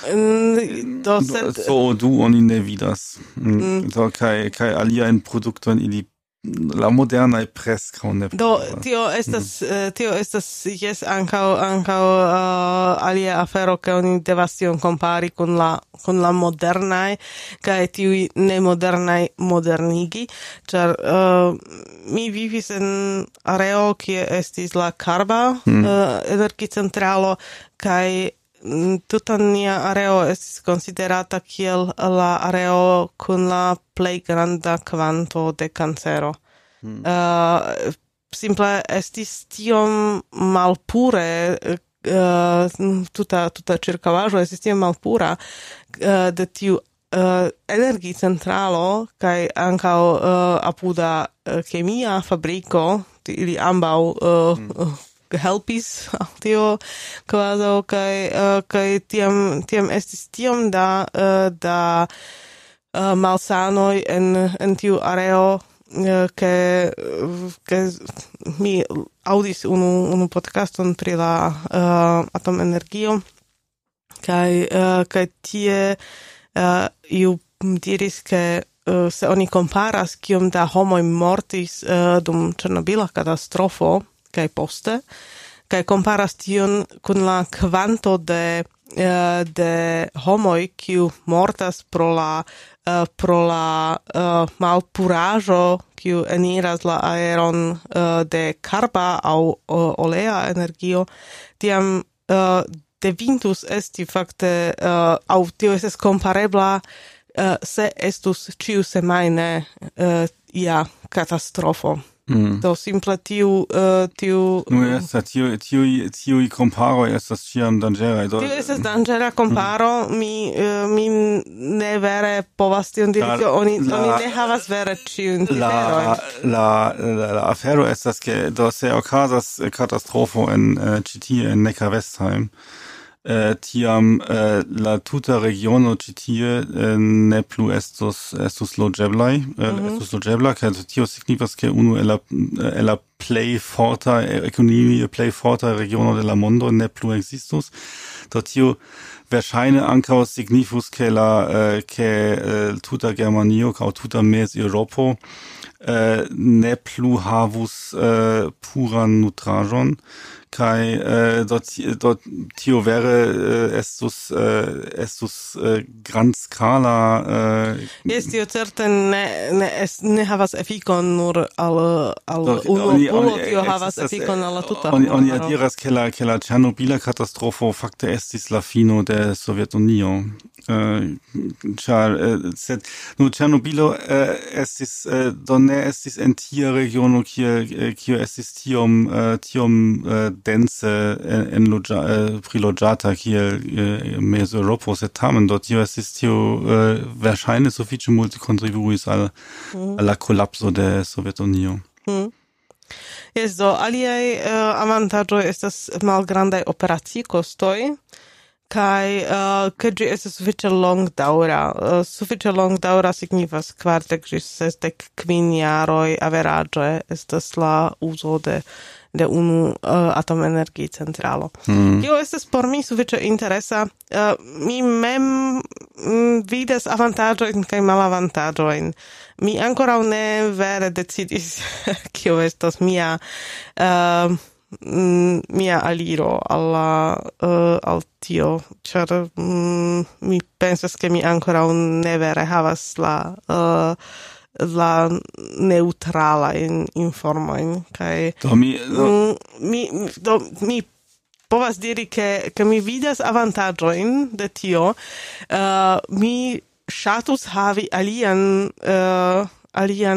S2: do sed
S1: C O du oni ne vidas. Mm. Do kaj kaj aliajn produktojn ili la modernaj preskaŭ ne plu.
S2: Do tio estas mm. tio estas jes ankaŭ ankaŭ uh, alia afero ke oni devas tion kompari kun la kun la modernaj kaj tiuj nemodernaj modernigi, ĉar uh, mi vivis en areo kie estis la karba mm. uh, energicentralo kaj tuta nia areo estis konsiderata kiel la areo kun la plej granda kvanto de kancero. Hmm. Uh, simple estis tiom malpure, uh, tuta, tuta ĉirkaŭaĵo estis tiom malpura uh, de tiu uh, energicentralo kaj ankaŭ uh, apuda uh, kemia fabriko, ili ambaŭ uh, hmm. uh, helpis al tio kvazaŭ kaj uh, kaj tiam tiam estis tiom da uh, da uh, malsanoj en en tiu areo uh, ke ke mi aŭdis unu unu podcaston pri la uh, atomenergio kaj uh, kaj tie uh, iu diris ke uh, se oni komparas kiom da homoj mortis uh, dum Ĉernobila katastrofo kaj poste, kaj comparas tion kun la kvanto de uh, de homoj kiu mortas pro la uh, pro la uh, malpuraĵo kiu eniras la aeron uh, de karba aŭ uh, olea energio, tiam uh, devintus esti fakte uh, au tio estes comparebla uh, se estus ciu semaine uh, ia catastrofo. Mm. Do simple tiu uh, tiu
S1: no esta tiu tiu tiu comparo estas ciam danĝera do
S2: tiu estas danĝera comparo mm. mi uh, mi ne vere povas tion diri ke oni la, oni ne havas vere ĉiujn
S1: la, la la la afero estas ke do se okazas katastrofo en uh, ĉi tie en Neckar-Westheim Uh, tiam uh, la tuta regiono ĉi tie uh, ne plu estos estos loĝeblaj uh, mm-hmm. estos loĝebla kaj tio signifas ke unu el la el la plej forta ekonomie plej forta regiono de la mondo ne plu ekzistus do tio verŝajne ankaŭ signifus ke la uh, ke uh, tuta Germanio aŭ tuta Mez-Eŭropo uh, ne plu havus uh, puran nutraĵon kai äh, dort dort tio wäre äh, estus äh, estus äh, grand scala äh,
S2: jest tio certe ne ne es ne havas efikon nur al al uno uno tio havas efikon al tuta
S1: oni oni diras ke la ke la Ĉernobila katastrofo fakte estis la fino de Sovetunio äh, char äh, sed no Ĉernobilo äh, estis äh, do ne estis en tia regiono kie kie estis tiom äh, tiom äh, dense en, en loja, eh, priloĝata kiel eh, Mez-Eŭropo, sed tamen do tio estis tio eh, verŝajne sufiĉe multe kontribuis al, mm. al la kolapso de Sovetunio.
S2: Mm. Yes, do aliaj uh, avantaĝoj estas malgrandaj operaciikostoj kaj uh, ke ĝi estas sufiĉe longdaŭra. Uh, sufiĉe longdaŭra signifas kvardek ĝis sesdek kvin jaroj averaĝe estas la uzo de de unu uh, atomenergii centralo. Mm. Tio estas por mi sufiĉe interesa. Uh, mi mem mm, vidas avantaĝojn kaj malavantaĝojn. Mi ankoraŭ ne vere decidis kio estas mia uh, mia aliro al la uh, al tio, ĉar mm, mi pensas ke mi ankoraŭ ne vere havas la uh, la neutrala in informojn kaj
S1: do mi do
S2: mi do mi povas diri ke ke mi vidas avantaĝojn de tio uh, mi ŝatus havi alian uh, alian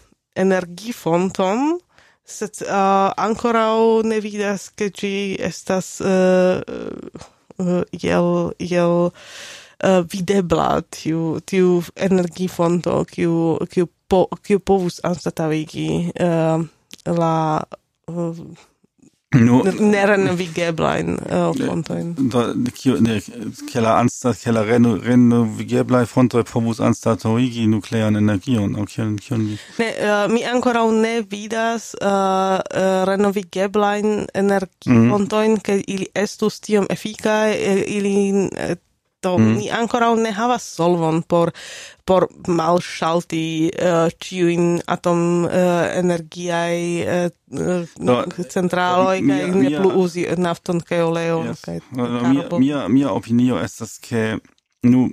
S2: energifonton sed uh, ankoraŭ ne vidas ke ĝi estas uh, uh, jel jel Uh, videbla tiu tiu energifonto kiu kiu po kiu povus anstataŭigi uh, la uh, no, nerenovigeblajn uh, fontojn.
S1: Do kiu ne ke la anstat ke la renovigeblaj fontoj povus anstataŭigi nuklean energion aŭ kion kion vi
S2: ne uh, mi ankoraŭ ne vidas uh, uh, renovigeblajn energifontojn mm. ke ili estus tiom efikaj ili uh, do mm. mi ankoraŭ ne havas solvon por por malŝalti uh, ĉiujn atom uh, energiaj uh, no, centraloj kaj ne plu uzi nafton kaj oleon
S1: yes. kaj no, mia, mia mia opinio estas ke nu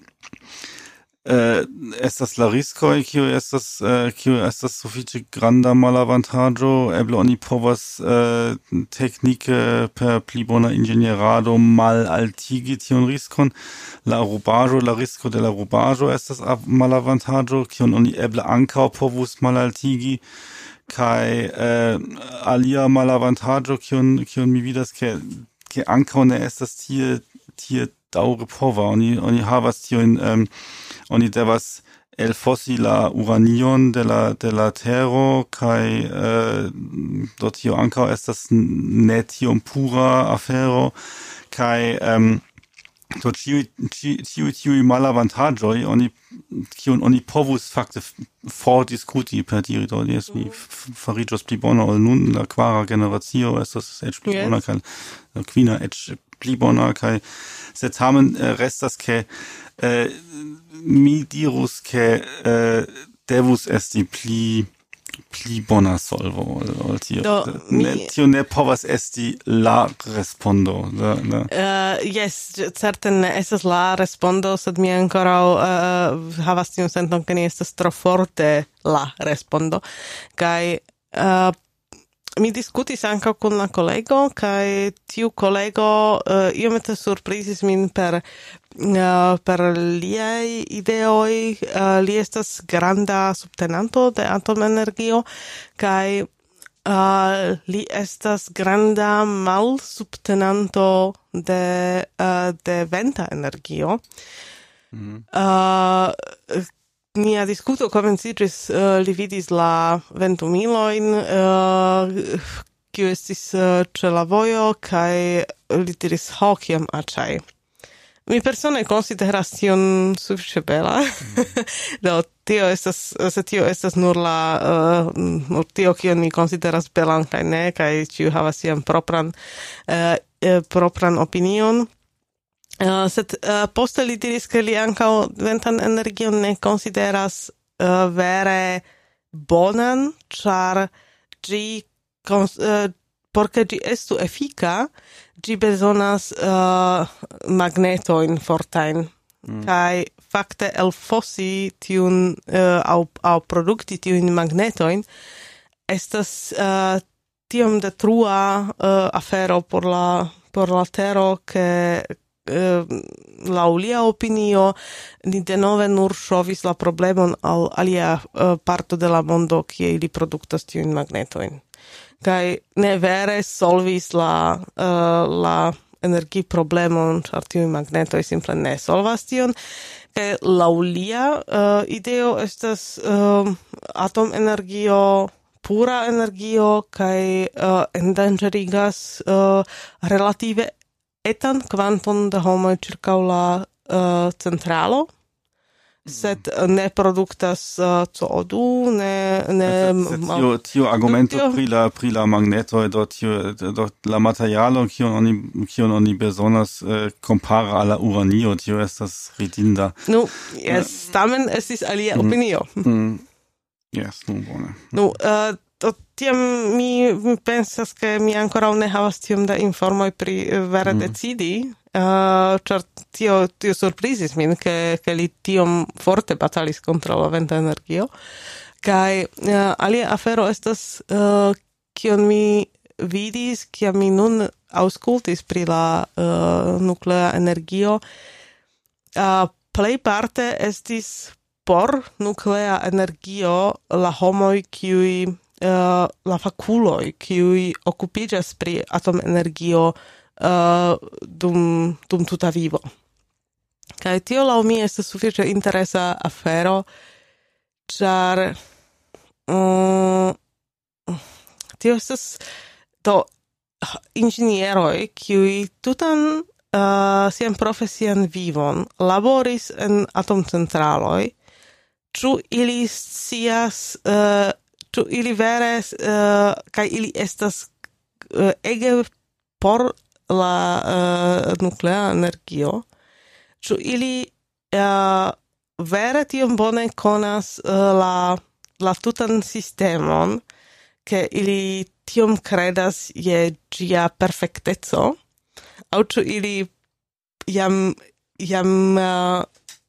S1: Uh, estas la riskoj kiu estas uh, kiu estas sufiĉe granda malavantaĝo eble oni povas uh, teknike per pli bona inĝenierado malaltigi tiun riskon la rubaĵo la risko de la rubaĵo estas malavantaĝo kiun oni eble ankaŭ povus malaltigi kaj uh, alia malavantaĝo kiun kiun mi vidas ke ke ankaŭ ne estas tie tie daŭre pova oni oni havas tiujn um, oni devas elfosi la uranion de la de la tero kaj uh, do tio ankaŭ estas ne tiom pura afero kaj um, do ĉiuj ĉiuj tiuj malavantaĝoj oni kiun oni povus fakte fordiskuti per diri do jes mi fariĝos pli bona ol nun la kvara generacio estas eĉ pli bona kaj la kvina eĉ pli bona kaj sed tamen uh, restas ke uh, mi dirus ke uh, devus esti pli pli bona solvo ol tio.
S2: Do,
S1: ne,
S2: mi...
S1: tio ne povas esti la respondo. Da, da.
S2: Uh, yes, certe ne estas la respondo, sed mi ankoraŭ uh, havas tiun senton, ke ne estas tro forte la respondo. Kaj uh, mi diskutis ankaŭ kun la kolego, kaj tiu kolego uh, iomete surprizis min per uh, per liaj ideoj. Uh, li estas granda subtenanto de atomenergio, kaj uh, li estas granda malsubtenanto de uh, de venta energio. Mm. Uh, Nia diskuto komenciĝis, uh, li vidis la ventumilojn, uh, kiu estis uh, ĉe la vojo, kaj li diris, ho, kiam aĉaj. Mi persone konsideras tion sufiĉe bela. Do tio estas, se tio estas nur la uh, nur tio, kion mi konsideras belan kaj ne, kaj ĉiu havas sian propran uh, uh, propran opinion. Uh, sed uh, poste li diris che li ankaŭ ventan energion ne consideras uh, vere bonan, ĉar ĝi cons- uh, por ke ĝi estu efika, ĝi bezonas uh, magnetojn fortajn. Mm. Kaj fakte elfosi tiun uh, aŭ aŭ produkti tiujn magnetojn estas uh, tiom detrua uh, afero por la por la tero, ke laŭ lia opinio ni denove nur ŝovis la problemon al alia uh, parto de la mondo, kie ili produktas tiujn magnetojn. Kaj ne vere solvis la uh, la energiproblemon, ĉar tiuj magnetoj simple ne solvas tion. Kaj laŭ lia uh, ideo estas uh, atomenergio pura energio, kaj uh, endanĝerigas uh, relative etan kvanton da homoj ĉirkaŭ la uh, centralo, sed ne produktas uh, C O du, ne... ne
S1: tio, tio argumento tio, pri la, pri la magnetoj, do, tio, do la materialo, kion oni, kion oni bezonas uh, kompare al la uranio, tio estas ridinda.
S2: Nu, yes, uh, tamen estis alia mm, opinio.
S1: Mm, yes, nu, bone.
S2: Nu, uh, do tiam mi, mi pensas, ke mi ankoraŭ ne havas tiom da informoj pri vere mm. decidi, uh, ĉar tio, tio surprizis min, ke, ke li tiom forte batalis kontraŭ la venta energio. Kaj uh, alia afero estas, uh, kion mi vidis, kiam mi nun aŭskultis pri la uh, nuklea energio, uh, plejparte estis por nuklea energio la homoj, kiuj Uh, la fakuloj, kiuj okupiĝas pri atomenergio uh, dum, dum tuta vivo. Kaj tio laŭ mi estas sufiĉe interesa afero, ĉar um, tio estas do inĝinieroj, kiuj tutan uh, sian profesian vivon laboris en atomcentraloj, ĉu ili scias uh, ĉu ili vere uh, kaj ili estas uh, ege por la uh, nuklea energio, ĉu ili uh, vere tiom bone konas uh, la, la tutan sistemon, ke ili tiom kredas je ĝia perfekteco, aŭ ĉu ili jam, jam uh,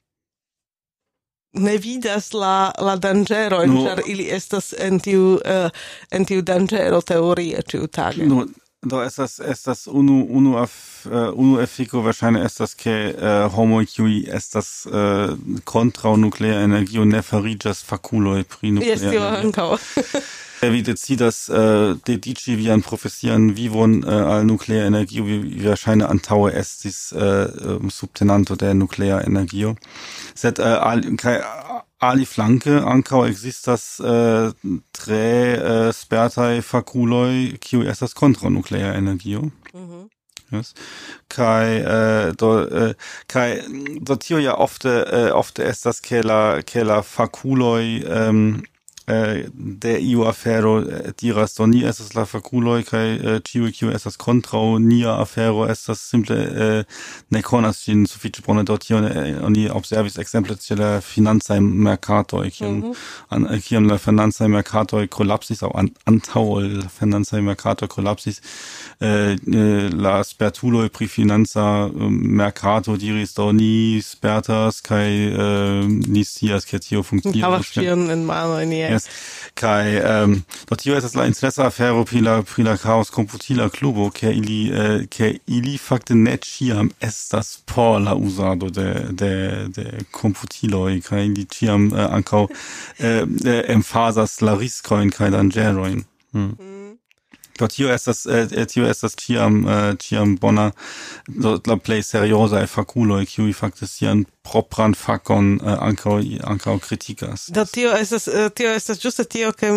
S2: ne vidas la la danĝero, no, ĉar ili estas en tiu uh, en tiu danĝero teorie ĉiutage.
S1: No, do estas estas unu unu af uh, unu efiko verŝajne estas ke uh, homoj kiuj estas uh, kontraŭ nuklea energio ne fariĝas fakuloj pri nuklea
S2: energio. Yes, tio ankaŭ.
S1: Vi decidas uh, dediĉi vian profesian vivon uh, al nuklea energio, vi, vi verŝajne antaŭe estis uh, um, subtenanto de nuklea energio. Sed uh, al, kaj aliflanke ankaŭ ekzistas uh, tre uh, spertaj fakuloj, kiuj estas kontraŭ nuklea energio. Mm-hmm. Yes. Kai uh, do uh, kai do tio ja ofte uh, ofte estas ke la ke la fakuloj um, de iu afero diras do ni estas la fakuloj kaj ĉiuj kiuj estas kontraŭ nia afero estas simple uh, ne konas ĝin sufiĉe bone, do tio oni observis ekzemple ĉe la financaj merkatoj, kiam mm-hmm. kiam la financaj merkatoj kolapsis aŭ an, antaŭ la financaj merkatoj kolapsis, uh, la spertuloj pri financa merkato diris do ni spertas kaj uh, ni scias ke tio funkcias.
S2: Havas ĉion en mano, nie.
S1: Yes. Kai um, do tio estas la interesa afero pri la pri la chaos computila klubo ke ili uh, ke ili fakte ne ĉiam estas por la uzado de de de komputiloj kaj ili ĉiam uh, ankaŭ uh, uh, emfazas la riskojn kaj danĝerojn. Hmm. Mm. Do tio estas uh, tio estas ĉiam uh, ĉiam bona do, la plej seriozaj fakuloj kiuj fakte sian propran fakon uh, ankaŭ ankaŭ kritikas.
S2: Do tio estas uh, tio estas ĝuste tio ke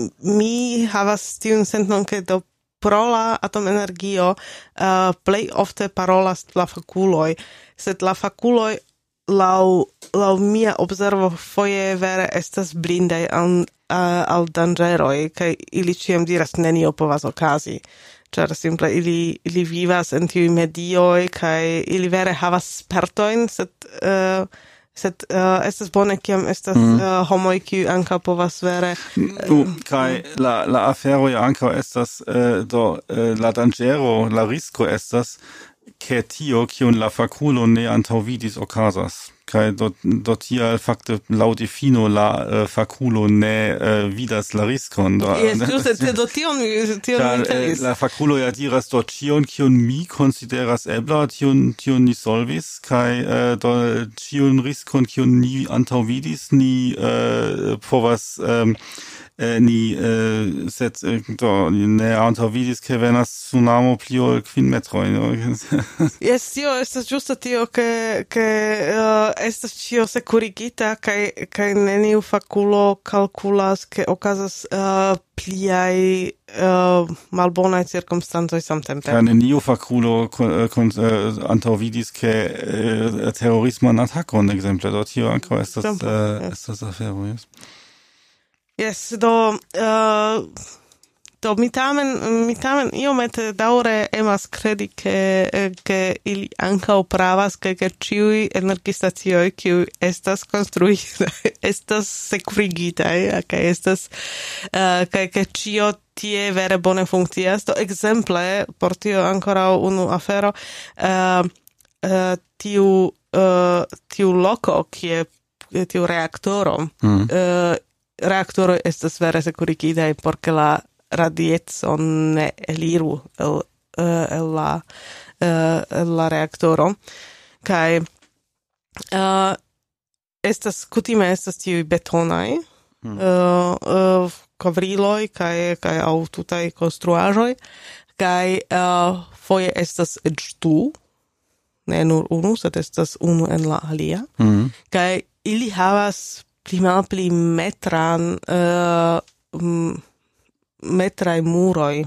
S2: mi havas tiun senton ke do pro la atomenergio uh, plej ofte parolas la fakuloj, sed la fakuloj laŭ laŭ mia observo foje vere estas blindaj al uh, al danĝeroj kaj ili ĉiam diras nenio povas okazi. Ĉar simple ili ili vivas en tiuj medioj kaj ili vere havas spertojn, sed uh, sed uh, estas bone kiam estas mm. uh, homoj kiuj ankaŭ povas vere
S1: uh, kaj la la afero ja ankaŭ estas uh, do uh, la danĝero, la risko estas ke tio kiun la fakulo ne antaŭvidis okazas. Kaj do, do tial fakte laŭ difino la uh, fakulo ne uh, vidas la riskon. Do,
S2: yes, ĝuste do tion tion mi intelis.
S1: La fakulo ja diras do ĉion kiun mi konsideras ebla, tion tion ni solvis, kaj uh, do ĉiun riskon kiun ni antaŭvidis, ni uh, povas um, Eh, ni eh, sed eh, do ne antaŭvidis ke venas tsunamo pli ol kvin metroj.
S2: Yes, tio estas ĝuste tio ke ke uh, estas ĉio sekurigita kaj kaj neniu fakulo kalkulas ke okazas uh, pliaj uh, malbonaj cirkonstancoj samtempe.
S1: Kaj neniu fakulo kon, uh, antaŭvidis ke uh, terorisman atakon ekzemple. Do tio ankaŭ estas uh, estas afero, yes.
S2: Yes, do, uh, do mi tamen, mi tamen iomete daŭre emas kredi ke, ke ili ankaŭ pravas kaj ke ĉiuj energistacioj kiuj estas konstruitaj estas sekurigitaj kaj estas uh, kaj ke ĉio tie vere bone funkcias. Do ekzemple por tio ankoraŭ unu afero uh, uh, tiu uh, tiu loko kie tiu reaktoro mm. uh, reaktoroj estas vere sekurigitaj por ke la radieco ne eliru el, uh, el, la, uh, el la reaktoro. Kaj uh, estas kutime estas tiuj betonaj hmm. uh, uh, kovriloj kaj kaj aŭ tutaj konstruaĵoj kaj uh, foje estas eĉ du, ne nur unu, sed estas unu en la alia. Hmm. Kaj ili havas pli malpli metran uh, m, metraj muroj.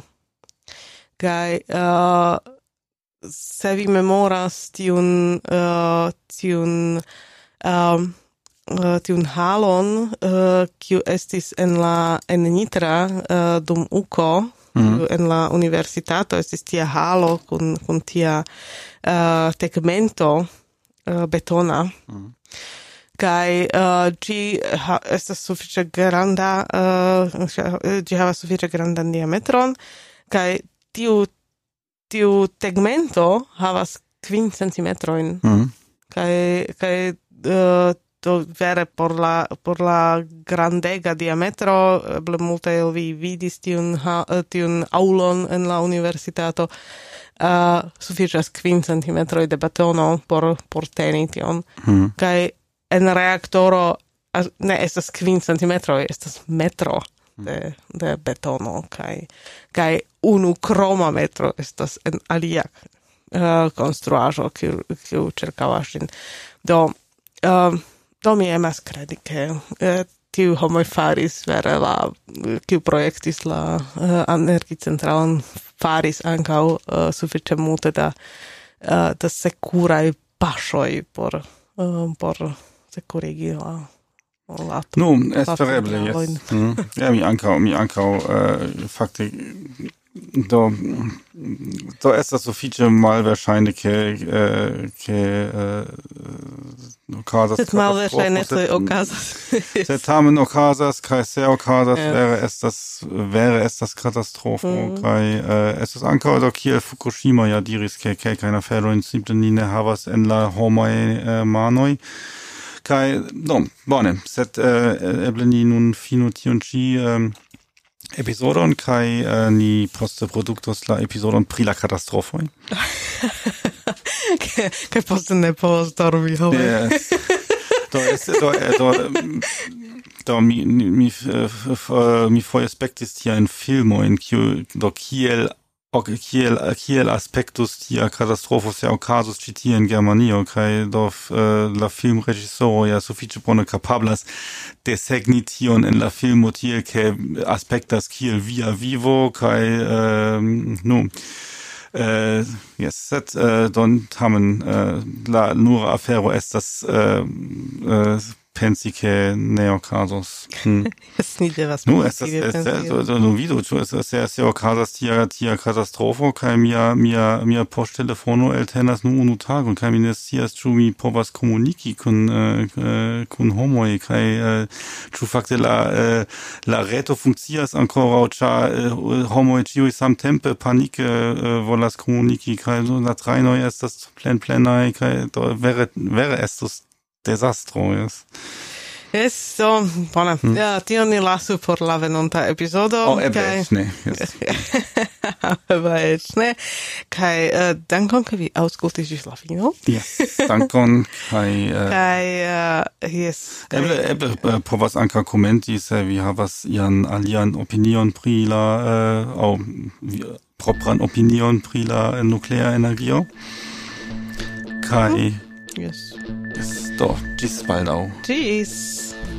S2: Kaj uh, se vi memoras tiun uh, tiun uh, uh, tiun halon uh, kiu estis en la en Nitra uh, dum uko mm. en la universitato estis tia halo kun kun tia uh, tegmento uh, betona. Mm. Kai uh, gi ha, estas sufiĉe granda, uh, gi havas sufiĉe grandan diametron, kai tiu tiu tegmento havas kvin centimetrojn. Mm. Kai kai uh, to vere por la por la grandega diametro, eble multe el vi vidis tiun ha, tiun aŭlon en la universitato. Uh, sufiĉas kvin centimetroj de betono por por teni tion. Mm. Kai en reaktoro ne estas kvin centimetroj, estas metro de, de betono kaj kaj unu kroma metro estas en alia uh, konstruaĵo kiu kiu ĉirkaŭas ĝin. Do uh, do mi emas kredi ke uh, tiu homoj faris vere la kiu projektis la uh, energicentralon faris ankaŭ uh, sufiĉe multe da uh, da sekuraj paŝoj por uh, por sekurigi la la
S1: no, espereble, yes. Mm. Ja, mi ankaŭ, mi ankaŭ uh, fakte do do estas sufiĉe malverŝajne ke uh, ke uh, okazas
S2: sed malverŝajne se okazas
S1: sed tamen okazas kaj se okazas yeah. vere estas vere estas katastrofo mm. kaj uh, estas ankaŭ do kiel Fukushima ja diris ke kelkajn aferojn simple ni ne havas en la homaj uh, manoj. Kai, no, bone, set eh, eble ni nun fino tion ĉi um, episodon kai uh, ni poste produktos la episodon pri la katastrofoj.
S2: Kaj poste ne povos dormi, ho.
S1: Yes. Do es do do do mi mi mi foje spektis tiajn filmojn kiu do kiel kiel kiel aspektus tia katastrofo se okazos ĉi tie en Germanio kaj do la filmreĝisoro ja sufiĉe bone kapablas desegni tion en la filmo tiel ke aspektas kiel via vivo kaj nu Uh, yes, set uh, don tamen uh, la nura afero estas uh, uh, pensi ke ne okazos. Hmm.
S2: Es ni devas
S1: Nu estas estas no vido, ĉu estas se se okazas tia tia katastrofo kaj mia mia mia poŝtelefono eltenas nur unu tagon kaj mi ne scias ĉu mi povas komuniki kun uh, kun homoj kaj uh, ĉu fakte la uh, la reto funkcias ankoraŭ ĉar uh, homoj ĉiuj samtempe panike uh, volas komuniki kaj la trajnoj estas plenplenaj kaj do vere vere estus desastro, yes.
S2: Yes, so, bona, hmm. ja, tio ni lasu por la venonta epizodo.
S1: Oh, eble, kai... ne, yes.
S2: Eble, ne. Kai, uh, dankon, ke vi auskultis ĝis la fino.
S1: Yes, dankon, kai... Uh,
S2: kai, uh, yes. Kai...
S1: Eble, eble, uh, povas anka komenti, se vi havas ian alian opinion pri la, uh, au, propran opinion pri la nuklea energio. Kai...
S2: Yes.
S1: Yes, do, ĝis baldaŭ.
S2: Tschüss.